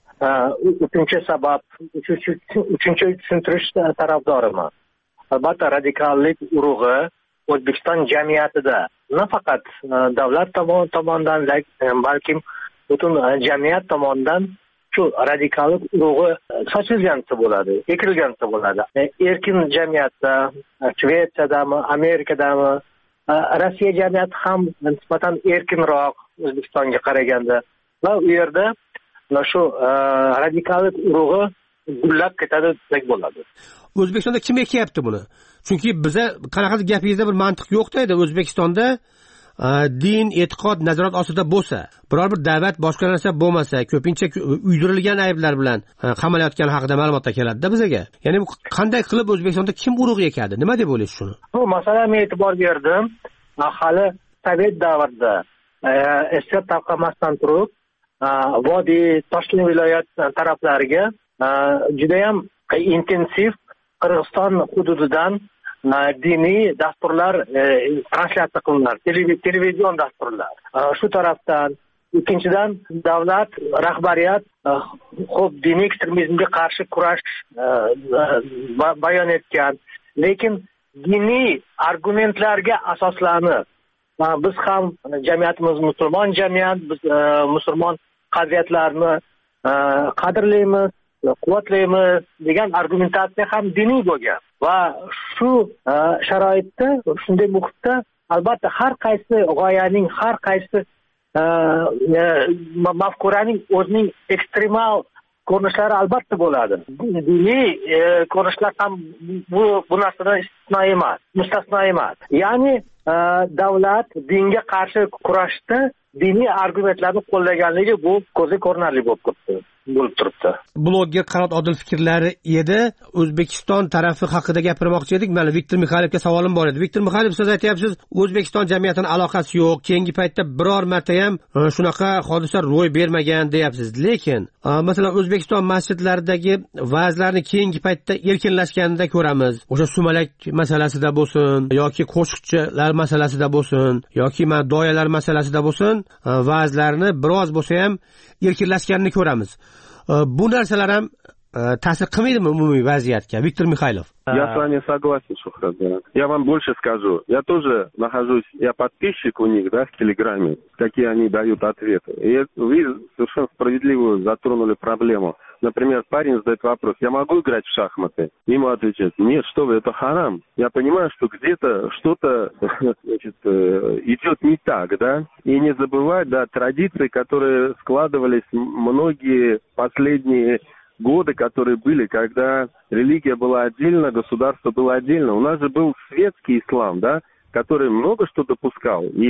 uchinchi sabab, uchinchi uchinchi tushuntirish tarafdoriman. Albatta, radikallik urug'i O'zbekiston jamiyatida nafaqat davlat tomonidan, balkim butun jamiyat tomonidan shu radikallik urug'i sochilgancha bo'ladi, ekilgancha bo'ladi. Erkin jamiyatda, Shvetsiyadami, Amerikadami, Rossiya jamiyati ham nisbatan erkinroq O'zbekistonga qaraganda va u yerda shu radikallik urug'i gullab ketadi deb bo'ladi. O'zbekistonda kim ekyapti buni? Chunki biza qanaqadir gapingizda bir mantiq yo'q edi. O'zbekistonda din, e'tiqod nazorat ostida bo'lsa, biror bir davlat boshqa narsa bo'lmasa, ko'pincha uydirilgan ayblar bilan qamalayotgan haqida ma'lumotlar keladi-da bizaga. Ya'ni bu qanday qilib O'zbekistonda kim urug' ekadi? Nima deb o'ylaysiz shuni? Bu masalaga men e'tibor berdim. Hali Sovet davrida eski tarqamasdan turib, Vodiy, Toshkent viloyat taraflariga juda ham intensiv Qirg'iziston hududidan diniy dasturlar translyatsiya qilinadi, televizion dasturlar. Shu tarafdan, ikkinchidan davlat, rahbariyat xo'p diniy ekstremizmga qarshi kurash bayon etgan, lekin diniy argumentlarga asoslanib biz ham jamiyatimiz musulmon jamiyat, biz musulmon qadriyatlarni qadrlaymiz, quvvatlaymiz degan argumentatsiya ham diniy bo'lgan va shu sharoitda, shunday muhitda albatta har qaysi g'oyaning, har qaysi mafkuraning o'zining ekstremal ko'rinishlari albatta bo'ladi. Diniy ko'rinishlar ham bu bu narsadan istisno emas, mustasno emas. Ya'ni davlat dinga qarshi kurashda diniy argumentlarni qo'llaganligi bu ko'zga ko'rinarli bo'lib turibdi. bo'lib turibdi. Bloger Qanot Odil fikrlari edi. O'zbekiston tarafi haqida gapirmoqchi edik. Mana Viktor Mixaylovga savolim bor edi. Viktor Mixaylov, siz aytyapsiz, O'zbekiston jamiyatining aloqasi yo'q, keyingi paytda biror marta ham shunaqa hodisalar ro'y bermagan deyapsiz. Lekin masalan O'zbekiston masjidlaridagi va'zlarni keyingi paytda erkinlashganida ko'ramiz. O'sha sumalak masalasida bo'lsin yoki qo'shiqchilar masalasida bo'lsin yoki mana doyalar masalasida bo'lsin, va'zlarni biroz bo'lsa ham erkinlashganini ko'ramiz. Bu narsalar ham ta'sir qilmaydimi umumiy vaziyatga, Viktor Mixaylov? Я с вами согласен, Шухрат. Я вам больше скажу. Я тоже нахожусь, я подписчик у них, да, в Телеграме, какие они дают ответы. И вы совершенно справедливо затронули проблему. Например, парень задает вопрос: я могу играть в шахматы? Ему отвечают: нет, что вы, это харам. Я понимаю, что где-то что-то, значит, идет не так, да. И не забывать, да, традиции, которые складывались многие последние годы, которые были, когда религия была отдельно, государство было отдельно. У нас же был светский ислам, да, который много что допускал. И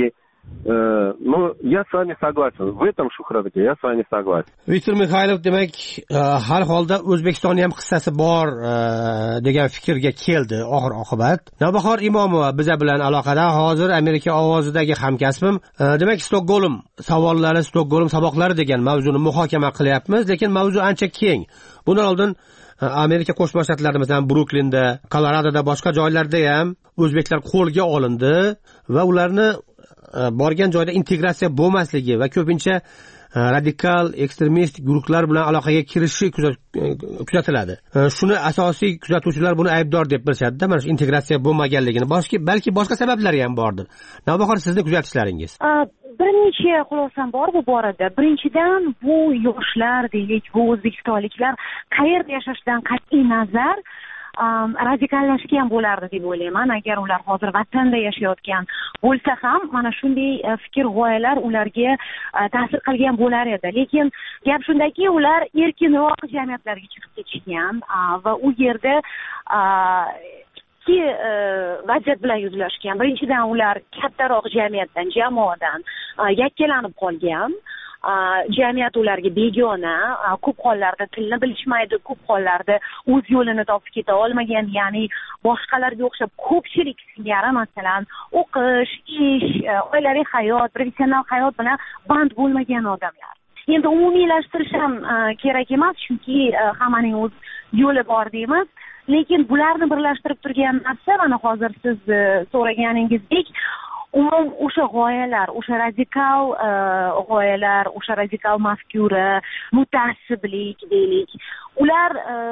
Ну, я с вами согласен. В этом, Shuhrat aka, я с вами согласен. Viktor Mikhailov demak, har holda O'zbekistonning ham hissasi bor degan fikrga keldi oxir oqibat. Navbahor Imomova biza bilan aloqada. Hozir Amerika ovozidagi hamkasbim. Demak, Stokgolm savollari, Stokgolm saboqlari degan mavzuni muhokama qilyapmiz, lekin mavzu ancha keng. Bundan oldin Amerika Qo'shma Shtatlarida, masalan, Bruklinda, Koloradoda, boshqa joylarda ham o'zbeklar qo'lga olindi va ularni borgan joyda integratsiya bo'lmasligi va ko'pincha radikal ekstremist guruhlar bilan aloqaga kirishi kuzatiladi. Shuni asosiy kuzatuvchilar buni aybdor deb bilishadi-da, mana shu integratsiya bo'lmaganligini. Balki boshqa sabablari ham bordir. Navbahor, sizni kuzatishlaringiz. Bir necha xulosam bor bu borada. Birinchidan, bu yoshlar, deylik, bu o'zbekistonliklar qayerda yashashdan qat'iy nazar radikallashgan bo'lardi deb o'ylayman. Agar ular hozir vatanda yashayotgan bo'lsa ham, mana shunday fikr g'oyalar ularga ta'sir qilgan bo'lar edi. Lekin gap shundaki, ular erkinroq jamiyatlarga chiqib ketishgan va u yerda ikki vaziyat bilan yuzlashgan. Birinchidan, ular kattaroq jamiyatdan, jamoadan yakkalanib qolgan. Jamiyat ularga begona, ko'p hollarda tilni bilishmaydi, ko'p hollarda o'z yo'lini topib keta olmagan, ya'ni boshqalarga o'xshab ko'pchilik singari, masalan, o'qish, ish, oilaviy hayot, professional hayot bilan band bo'lmagan odamlar. Endi umumiylashtirish ham kerak emas, chunki hammaning o'z yo'li bor deymiz. Lekin bularni birlashtirib turgan narsa, mana hozir siz so'raganingizdek, umum o'sha g'oyalar, o'sha radikal g'oyalar, o'sha radikal mafkura, mutaassiblik deylik, ular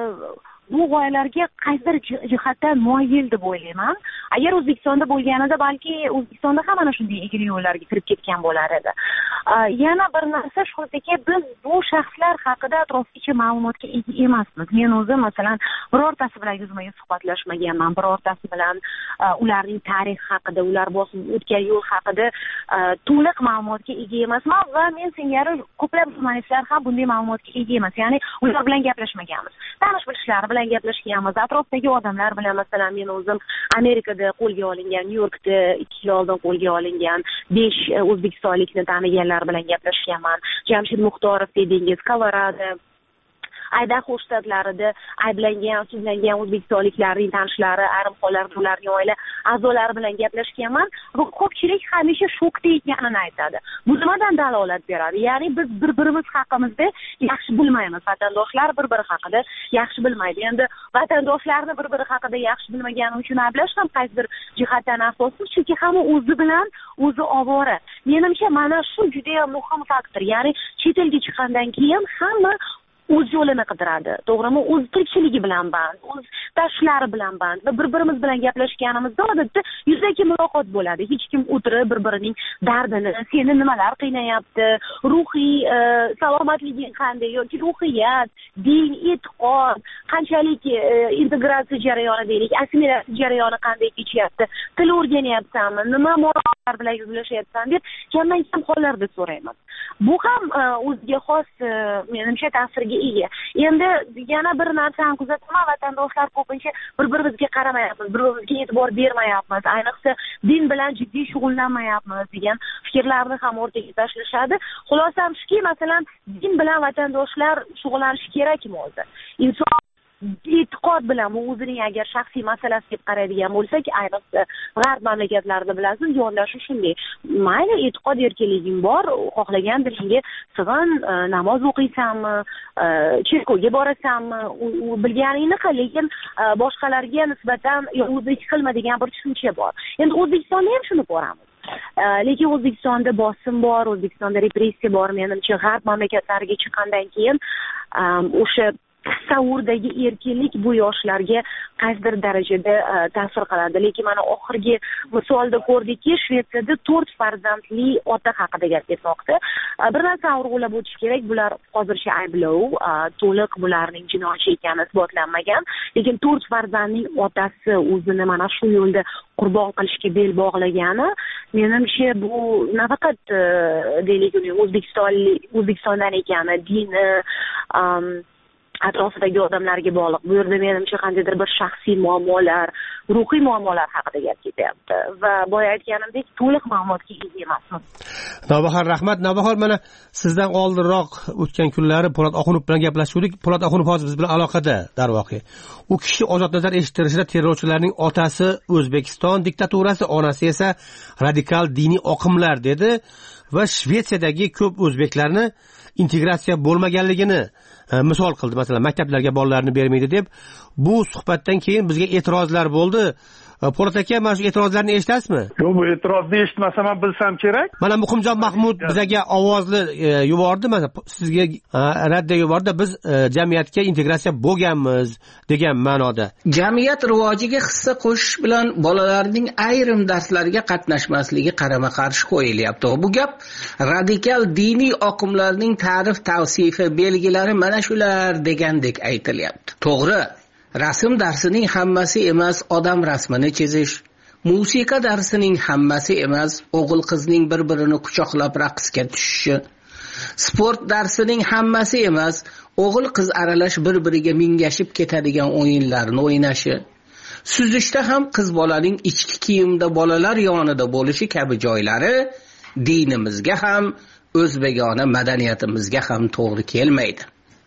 bu g'oyalarga qaysidir jihatdan moyil deb o'ylayman. Agar O'zbekistonda bo'lganida, balki O'zbekistonda ham mana shunday egri yo'llarga kirib ketgan bo'lar edi. Yana bir narsa shuki, biz bu shaxslar haqida atroflicha ma'lumotga ega emasmiz. Men o'zim masalan birortasi bilan yuzma-yuz suhbatlashmaganman, birortasi bilan ularning tarixi haqida, ular bosib o'tgan yo'l haqida to'liq ma'lumotga ega emasman va men singari ko'plab jurnalistlar ham bunday ma'lumotga ega emas. Ya'ni ular bilan gaplashmaganmiz. Tanish-bilishlar bilan gaplashganmiz. Atrofdagi odamlar bilan, masalan, men o'zim Amerikada qo'lga olingan, Nyu-Yorkda ikki yil oldin qo'lga olingan besh o'zbekistonlikni taniganlar bilan gaplashganman. Jamshid Muxtorov dedingiz, Kolorado, Aydaho shtatlarida ayblangan, sudlangan o'zbekistonliklarning tanishlari, ayrim hollarda ularning oila a'zolari bilan gaplashganman va ko'pchilik hamisha shokda ekanini aytadi. Bu nimadan dalolat beradi? Ya'ni biz bir-birimiz haqimizda yaxshi bilmaymiz. Vatandoshlar bir-biri haqida yaxshi bilmaydi. Endi vatandoshlarni bir-biri haqida yaxshi bilmagani uchun ayblash ham qaysidir jihatdan asossiz, chunki hamma o'zi bilan o'zi ovora. Menimcha mana shu juda ham muhim faktor. Ya'ni chet elga chiqqandan keyin hamma o'z yo'lini qidiradi, to'g'rimi? O'z tirikchiligi bilan band, o'z tashvishlari bilan band va bir-birimiz bilan gaplashganimizda odatda yuzaki muloqot bo'ladi. Hech kim o'tirib bir-birining dardini, seni nimalar qiynayapti, ruhiy salomatliging qanday yoki ruhiyat, din, e'tiqod, qanchalik integratsiya jarayoni deylik, assimilyatsiya jarayoni qanday kechyapti, til o'rganyapsanmi, nima muammolar bilan yuzlashyapsan deb kamdan-kam hollarda so'raymiz. Bu ham o'ziga xos menimcha ta'sirga ega. Endi yana bir narsani kuzataman, vatandoshlar ko'pincha bir-birimizga qaramayapmiz, bir-birimizga e'tibor bermayapmiz, ayniqsa din bilan jiddiy shug'ullanmayapmiz degan fikrlarni ham o'rtaga tashlashadi. Xulosam shuki, masalan, din bilan vatandoshlar shug'ullanishi kerakmi o'zi? Inson e'tiqod bilan, bu o'zining agar shaxsiy masalasi deb qaraydigan bo'lsak, ayniqsa g'arb mamlakatlarida bilasiz, yondashuv shunday. Mayli, e'tiqod erkinliging bor, xohlagan dilingga sig'in, namoz o'qiysanmi, cherkovga borasanmi, bilganingni qil, lekin boshqalarga nisbatan o'zlik qilma degan bir tushuncha bor. Endi O'zbekistonda ham shuni ko'ramiz. Lekin O'zbekistonda bosim bor, O'zbekistonda repressiya bor. Menimcha g'arb mamlakatlariga chiqqandan keyin o'sha tasavvurdagi erkinlik bu yoshlarga qaysidir darajada ta'sir qiladi. Lekin mana oxirgi misolda ko'rdikki, Shvetsiyada to'rt farzandli ota haqida gap ketmoqda. Bir narsani urg'ulab o'tish kerak, bular hozircha ayblov, to'liq bularning jinoyatchi ekani isbotlanmagan. Lekin to'rt farzandning otasi o'zini mana shu yo'lda qurbon qilishga bel bog'lagani, menimcha bu nafaqat deylik, O'zbekistonlik, O'zbekistondan ekani, dini, atrofidagi odamlarga bog'liq. Bu yerda menimcha qandaydir bir shaxsiy muammolar, ruhiy muammolar haqida gap ketyapti va boya aytganimdek to'liq ma'lumotga ega emasmiz. Navbahor, rahmat. Navbahor, mana sizdan oldinroq o'tgan kunlari Po'lat Oxunov bilan gaplashdik. Po'lat Oxunov hozir biz bilan aloqada, darvoqe. U kishi Ozodnazar eshittirishida terrorchilarning otasi O'zbekiston diktaturasi, onasi esa radikal diniy oqimlar dedi va Shvetsiyadagi ko'p o'zbeklarni integratsiya bo'lmaganligini misol qildi. Masalan, maktablarga bolalarni bermaydi deb. Bu suhbatdan keyin bizga e'tirozlar bo'ldi. Po'lat aka, mana shu e'tirozlarni eshitasizmi? Yo'q, bu e'tirozni eshitmasam ham bilsam kerak. Mana Muqimjon Mahmud bizga ovozli yubordi, mana sizga radda yubordi. Biz jamiyatga integratsiya bo'lganmiz degan ma'noda. Jamiyat rivojiga hissa qo'shish bilan bolalarning ayrim darslarga qatnashmasligi qarama-qarshi qo'yilyapti. Bu gap radikal diniy oqimlarning ta'rif tavsifi belgilari mana shular degandek aytilyapti. To'g'ri, rasm darsining hammasi emas odam rasmini chizish, musiqa darsining hammasi emas o'g'il qizning bir-birini quchoqlab raqsga tushishi, sport darsining hammasi emas o'g'il qiz aralash bir-biriga mingashib ketadigan o'yinlarni o'ynashi, suzishda ham qiz bolaning ichki kiyimda bolalar yonida bo'lishi kabi joylari dinimizga ham o'zbegona madaniyatimizga ham to'g'ri kelmaydi.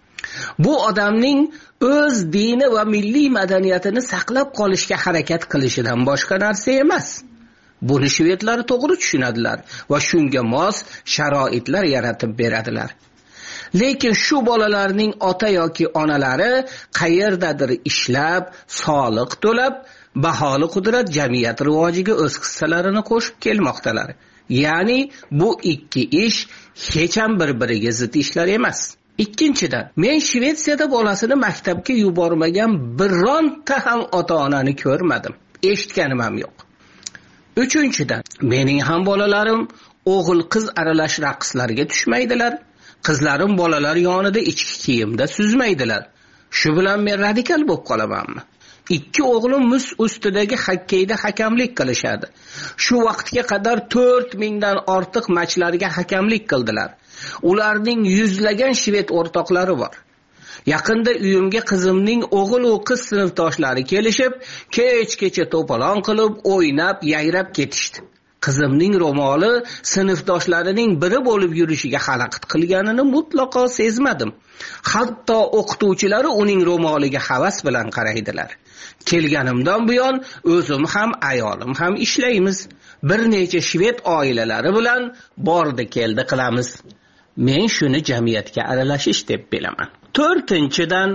Bu odamning o'z dini va milliy madaniyatini saqlab qolishga harakat qilishidan boshqa narsa emas. Buni shvedlar to'g'ri tushunadilar va shunga mos sharoitlar yaratib beradilar. Lekin shu bolalarning ota yoki onalari qayerdadir ishlab, soliq to'lab, baholi qudrat jamiyat rivojiga o'z hissalarini qo'shib kelmoqdalar. Ya'ni bu ikki ish hech ham bir-biriga zid ishlar emas. Ikkinchidan, men Shvetsiyada bolasini maktabga yubormagan bironta ham ota-onani ko'rmadim. Eshitganim ham yo'q. Uchinchidan, mening ham bolalarim o'g'il-qiz aralash raqslarga tushmaydilar. Qizlarim bolalar yonida ichki kiyimda suzmaydilar. Shu bilan men radikal bo'lib qolamanmi? Ikki o'g'lim muz ustidagi xokkeyda hakamlik qilishadi. Shu vaqtga qadar to'rt mingdan ortiq matchlarga hakamlik qildilar. Ularning yuzlagan shved o'rtoqlari bor. Yaqinda uyimga qizimning o'g'il va qiz sinfdoshlari kelishib, kech-kecha to'polon qilib, o'ynab, yayrab ketishdi. Qizimning ro'moli sinfdoshlarining biri bo'lib yurishiga xalaqit qilganini mutlaqo sezmadim. Hatto o'qituvchilari uning ro'moliga havas bilan qaraydilar. Kelganimdan buyon o'zim ham ayolim ham ishlaymiz. Bir necha shved oilalari bilan bordi keldi qilamiz. Men shuni jamiyatga aralashish deb bilaman. To'rtinchidan,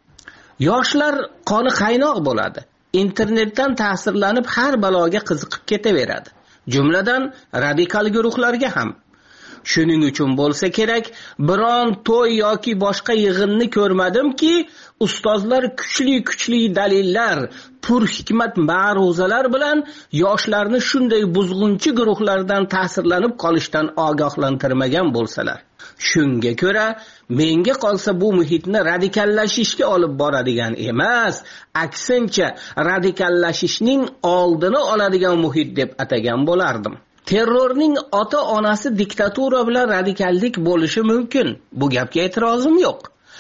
yoshlar qoni qaynoq bo'ladi. Internetdan ta'sirlanib har baloga qiziqib ketaveradi. Jumladan radikal guruhlarga ham. Shuning uchun bo'lsa kerak, biron to'y yoki boshqa yig'inni ko'rmadimki, ustozlar kuchli-kuchli dalillar, pur hikmat ma'ruzalar bilan yoshlarni shunday buzg'unchi guruhlardan ta'sirlanib qolishdan ogohlantirmagan bo'lsalar. Shunga ko'ra, menga qolsa bu muhitni radikallashishga olib boradigan emas, aksincha radikallashishning oldini oladigan muhit deb atagan bo'lardim. Terrorning ota-onasi diktatura bilan radikallik bo'lishi mumkin. Bu gapga e'tirozim yo'q.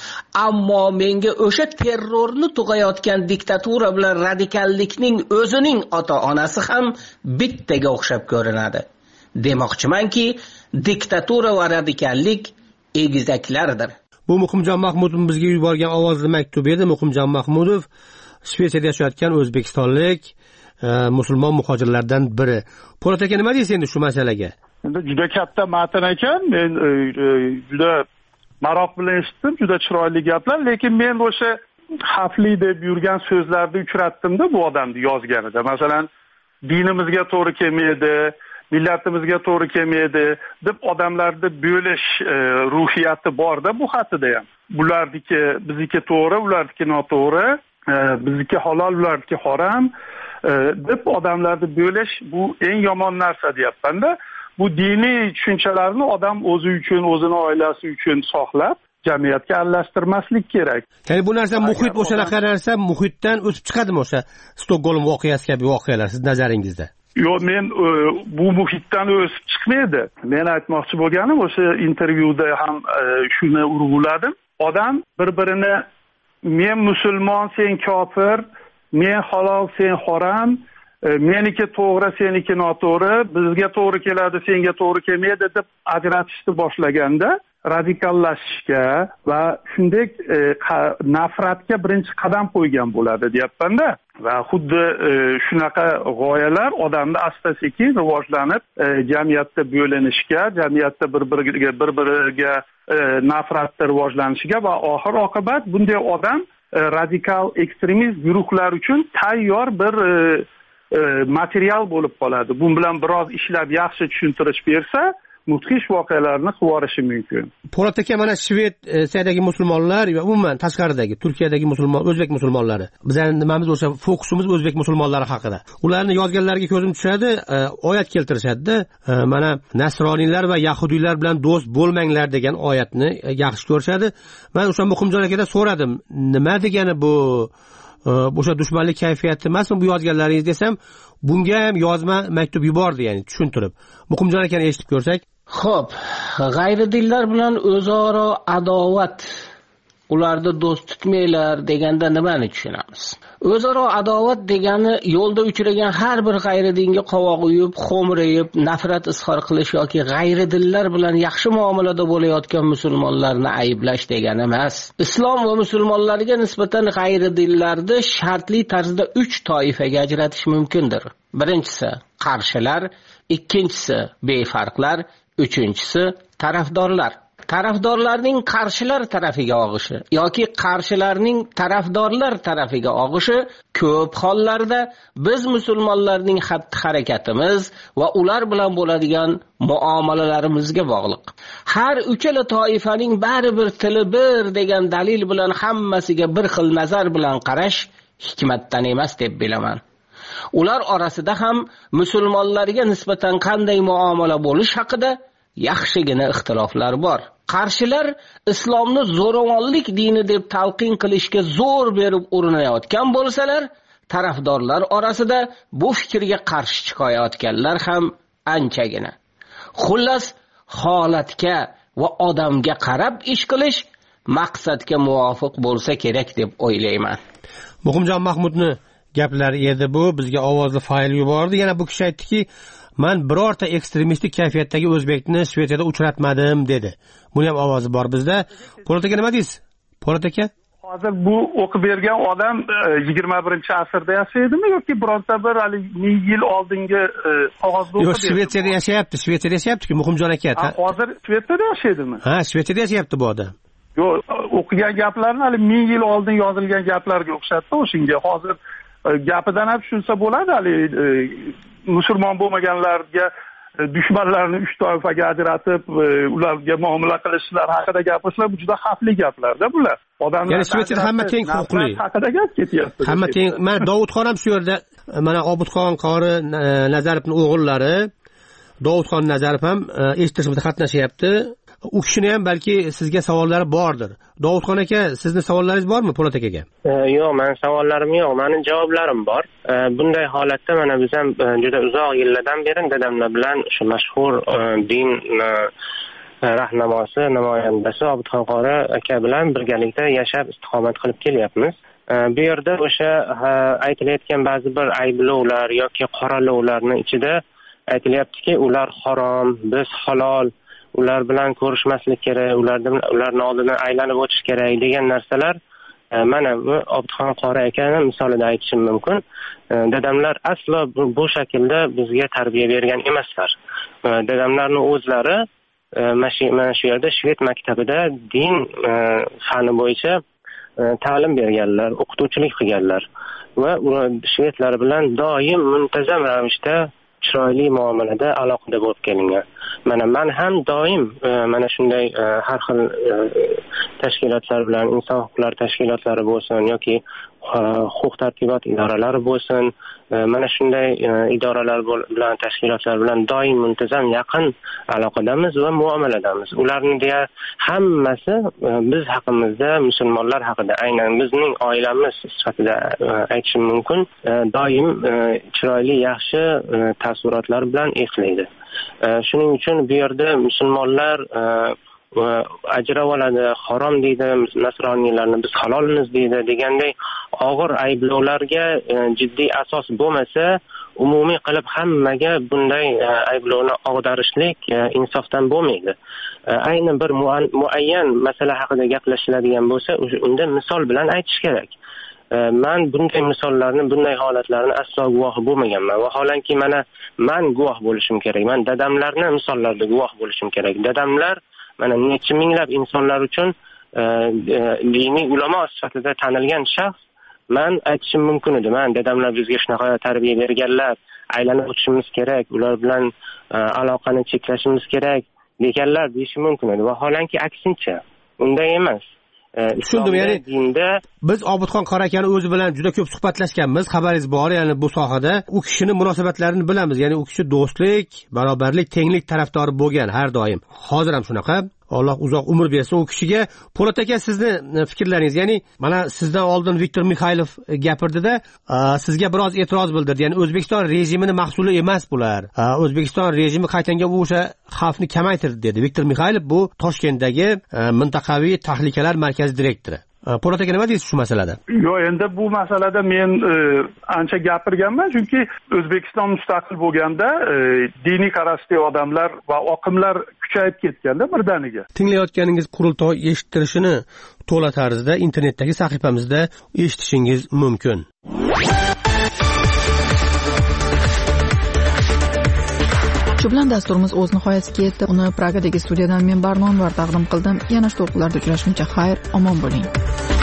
Ammo menga o'sha terrorni tug'ayotgan diktatura bilan radikallikning o'zining ota-onasi ham bittaga o'xshab ko'rinadi. Demoqchimanki, diktatura va radikallik egizaklardir. Bu Muqimjon Mahmudov bizga yuborgan ovozli maktub edi. Muqimjon Mahmudov Shvetsiyada yashayotgan o'zbekistonlik musulmon muhojirlardan biri. Po'lat aka, nima deysiz endi shu masalaga? Endi juda katta matn ekan. Men juda maroq bilan eshitdim, juda chiroyli gaplar, lekin men o'sha xavfli deb yurgan so'zlarni uchratdim-da bu odamni yozganida. Masalan, dinimizga to'g'ri kelmaydi, millatimizga to'g'ri kelmaydi deb odamlarni bo'lish ruhiyati bor-da bu xatida ham. Bularniki bizniki to'g'ri, ularniki noto'g'ri, bizniki halol, ularniki harom deb odamlarni bo'lish bu eng yomon narsa deyapman-da. Bu diniy tushunchalarni odam o'zi uchun, o'zini oilasi uchun saqlab, jamiyatga aralashtirmaslik kerak. Ya'ni bu narsa muhit o'shanaqa narsa, muhitdan o'sib chiqadimi o'sha Stokgolm voqeasi kabi voqealar siz nazaringizda? Yo'q, men bu muhitdan o'sib chiqmaydi. Men aytmoqchi bo'lganim o'sha intervyuda ham shuni urg'uladim. Odam bir-birini men musulmon sen kofir, men halol sen harom, meniki to'g'ri seniki noto'g'ri, bizga to'g'ri keladi senga to'g'ri kelmaydi deb ajratishni boshlaganda radikallashishga va shunday nafratga birinchi qadam qo'ygan bo'ladi deyapmanda. Va xuddi shunaqa g'oyalar odamda asta sekin rivojlanib jamiyatda bo'linishga, jamiyatda bir-biriga bir-biriga nafratda rivojlanishiga va oxir oqibat bunday odam radikal ekstremist guruhlar uchun tayyor bir material bo'lib qoladi. Bu bilan biroz ishlab yaxshi tushuntirish bersa, mudhish voqealarni qilib yuborishi mumkin. Po'lat aka, mana Shvetsiyadagi musulmonlar va umuman tashqaridagi Turkiyadagi musulmon, o'zbek musulmonlari. Bizning nimamiz o'sha fokusimiz o'zbek musulmonlari haqida. Ularni yozganlariga ko'zim tushadi, oyat keltirishadi. Mana nasroniylar va yahudiylar bilan do'st bo'lmanglar degan oyatni yaxshi ko'rishadi. Men o'sha Muqimjon akadan so'radim, nima degani bu? O'sha dushmanlik kayfiyati emasmi bu yozganlaringiz desam, bunga ham yozma maktub yubordi, ya'ni tushuntirib. Muqimjon akani eshitib ko'rsak. Xo'p, g'ayridinlar bilan o'zaro adovat, ularni do'st tutmanglar deganda nimani tushunamiz? O'zaro adovat degani yo'lda uchragan har bir g'ayridinga qovoq uyib, xo'mrayib, nafrat izhor qilish yoki g'ayridinlar bilan yaxshi muomalada bo'layotgan musulmonlarni ayblash degani emas. Islom va musulmonlarga nisbatan g'ayridinlarni shartli tarzda uch toifaga ajratish mumkindir. Birinchisi qarshilar, ikkinchisi befarqlar, uchinchisi tarafdorlar. Tarafdorlarning qarshilar tarafiga og'ishi yoki qarshilarning tarafdorlar tarafiga og'ishi ko'p hollarda biz musulmonlarning xatti-harakatimiz va ular bilan bo'ladigan muomalalarimizga bog'liq. Har uchala toifaning baribir tili bir degan dalil bilan hammasiga bir xil nazar bilan qarash hikmatdan emas deb bilaman. Ular orasida ham musulmonlarga nisbatan qanday muomala bo'lish haqida yaxshigina ixtiloflar bor. Qarshilar islomni zo'ravonlik dini deb talqin qilishga zo'r berib urinayotgan bo'lsalar, tarafdorlar orasida bu fikrga qarshi chiqayotganlar ham anchagina. Xullas, holatga va odamga qarab ish qilish maqsadga muvofiq bo'lsa kerak deb o'ylayman. Muqimjon Mahmudni gaplari edi bu, bizga ovozli fayl yubordi. Yana bu kishi aytdiki, men birorta ekstremistik kayfiyatdagi o'zbekni Shvetsiyada uchratmadim dedi. Buni ham ovozi bor bizda. Po'lat aka nima deysiz? Po'lat aka? Hozir bu o'qib bergan odam yigirma birinchi asrda yashaydimi yoki bironta bir hali ming yil oldingi qog'ozda o'qib? Yo'q, Shvetsiyada yashayapti, Shvetsiyada yashayapti-ku Muqimjon aka. Hozir Shvetsiyada yashaydimi? Ha, Shvetsiyada yashayapti bu odam. Yo'q, o'qigan gaplarni hali ming yil oldin yozilgan gaplarga o'xshatdi o'shinga. Hozir gapidan ham tushunsa bo'ladi, hali musulmon bo'lmaganlarga dushmanlarni uch toifaga ajratib ularga muomala qilishlar haqida gapirishlar bu juda xavfli gaplarda bular. Odamlar ya'ni Shvetsiyada hamma teng huquqli haqida gap ketyapti. Hamma teng. Mana Dovudxon ham shu yerda, mana Obidxon qori Nazarovning o'g'illari Dovudxon Nazarov ham eshitishimizda qatnashyapti. U kishini ham balki sizga savollari bordir. Dovudxon aka, sizning savollaringiz bormi Po'lat akaga? Yo'q, mening savollarim yo'q, mening javoblarim bor. Bunday holatda mana biz ham juda uzoq yillardan beri dadamlar bilan shu mashhur din rahnamosi, namoyandasi Obidxon qori aka bilan birgalikda yashab istiqomat qilib kelyapmiz. Bu yerda o'sha aytilayotgan ba'zi bir ayblovlar yoki qoralovlarning ichida aytilyaptiki, ular harom, biz halol, ular bilan ko'rishmaslik kerak, ulardan ularning oldidan aylanib o'tish kerak degan narsalar mana bu Obidxon qori akani misolida aytishim mumkin. Dadamlar aslo bu shaklda bizga tarbiya bergan emaslar. Dadamlarning o'zlari mana shu yerda Shved maktabida din fani bo'yicha ta'lim berganlar, o'qituvchilik qilganlar va shvedlar bilan doim muntazam ravishda chiroyli muomalada aloqada bo'lib kelingan. Mana men ham doim mana shunday har xil tashkilotlar bilan, inson huquqlari tashkilotlari bo'lsin yoki huquq tartibot idoralari bo'lsin, mana shunday idoralar bilan, tashkilotlar bilan doim muntazam yaqin aloqadamiz va muomaladamiz. Ularning deya hammasi biz haqimizda, musulmonlar haqida, aynan bizning oilamiz sifatida aytishim mumkin, doim chiroyli, yaxshi taassurotlar bilan eslaydi. Shuning uchun bu yerda musulmonlar ajrab oladi, harom deydi, nasroniylarni biz halolmiz deydi deganday og'ir ayblovlarga jiddiy asos bo'lmasa, umumiy qilib hammaga bunday ayblovni og'darishlik insofdan bo'lmaydi. Ayni bir muayyan masala haqida gaplashiladigan bo'lsa, unda misol bilan aytish kerak. Man bunday misollarni, bunday holatlarni aslo guvohi bo'lmaganman. Vaholanki mana men guvoh bo'lishim kerak. Men dadamlarni misollarda guvoh bo'lishim kerak. Dadamlar mana necha minglab insonlar uchun diniy ulamo sifatida tanilgan shaxs. Men aytishim mumkin edi. Men dadamlar bizga shunaqa tarbiya berganlar, aylanib o'tishimiz kerak, ular bilan aloqani cheklashimiz kerak deganlar deyishim mumkin edi. Vaholanki aksincha, unday emas. Tushundim, ya'ni dinda biz Obidxon qora akani o'zi bilan juda ko'p suhbatlashganmiz, xabaringiz bor, ya'ni bu sohada u kishining munosabatlarini bilamiz, ya'ni u kishi do'stlik, barobarlik, tenglik tarafdori bo'lgan har doim. Hozir ham shunaqa. Alloh uzoq umr bersin u kishiga. Po'lat aka, sizni fikrlaringiz, ya'ni mana sizdan oldin Viktor Mixaylov gapirdida, sizga biroz e'tiroz bildirdi. Ya'ni O'zbekiston rejimini mahsuli emas bular. O'zbekiston rejimi qaytanga bu o'sha xavfni kamaytirdi dedi. Viktor Mixaylov bu Toshkentdagi mintaqaviy tahlikalar markazi direktori. Po'lat aka, nima deysiz shu masalada? Yo'q, endi bu masalada men ancha gapirganman, chunki O'zbekiston mustaqil bo'lganda diniy qarashli odamlar va oqimlar kuchayib ketganda birdaniga. Tinglayotganingiz qurultoy eshittirishini to'la tarzda internetdagi sahifamizda eshitishingiz mumkin. Shu bilan dasturimiz o'z nihoyasiga yetdi. Uni Pragadagi studiyadan men Barnonvar taqdim qildim. Yana shu to'lqinlarda uchrashguncha xayr, omon bo'ling.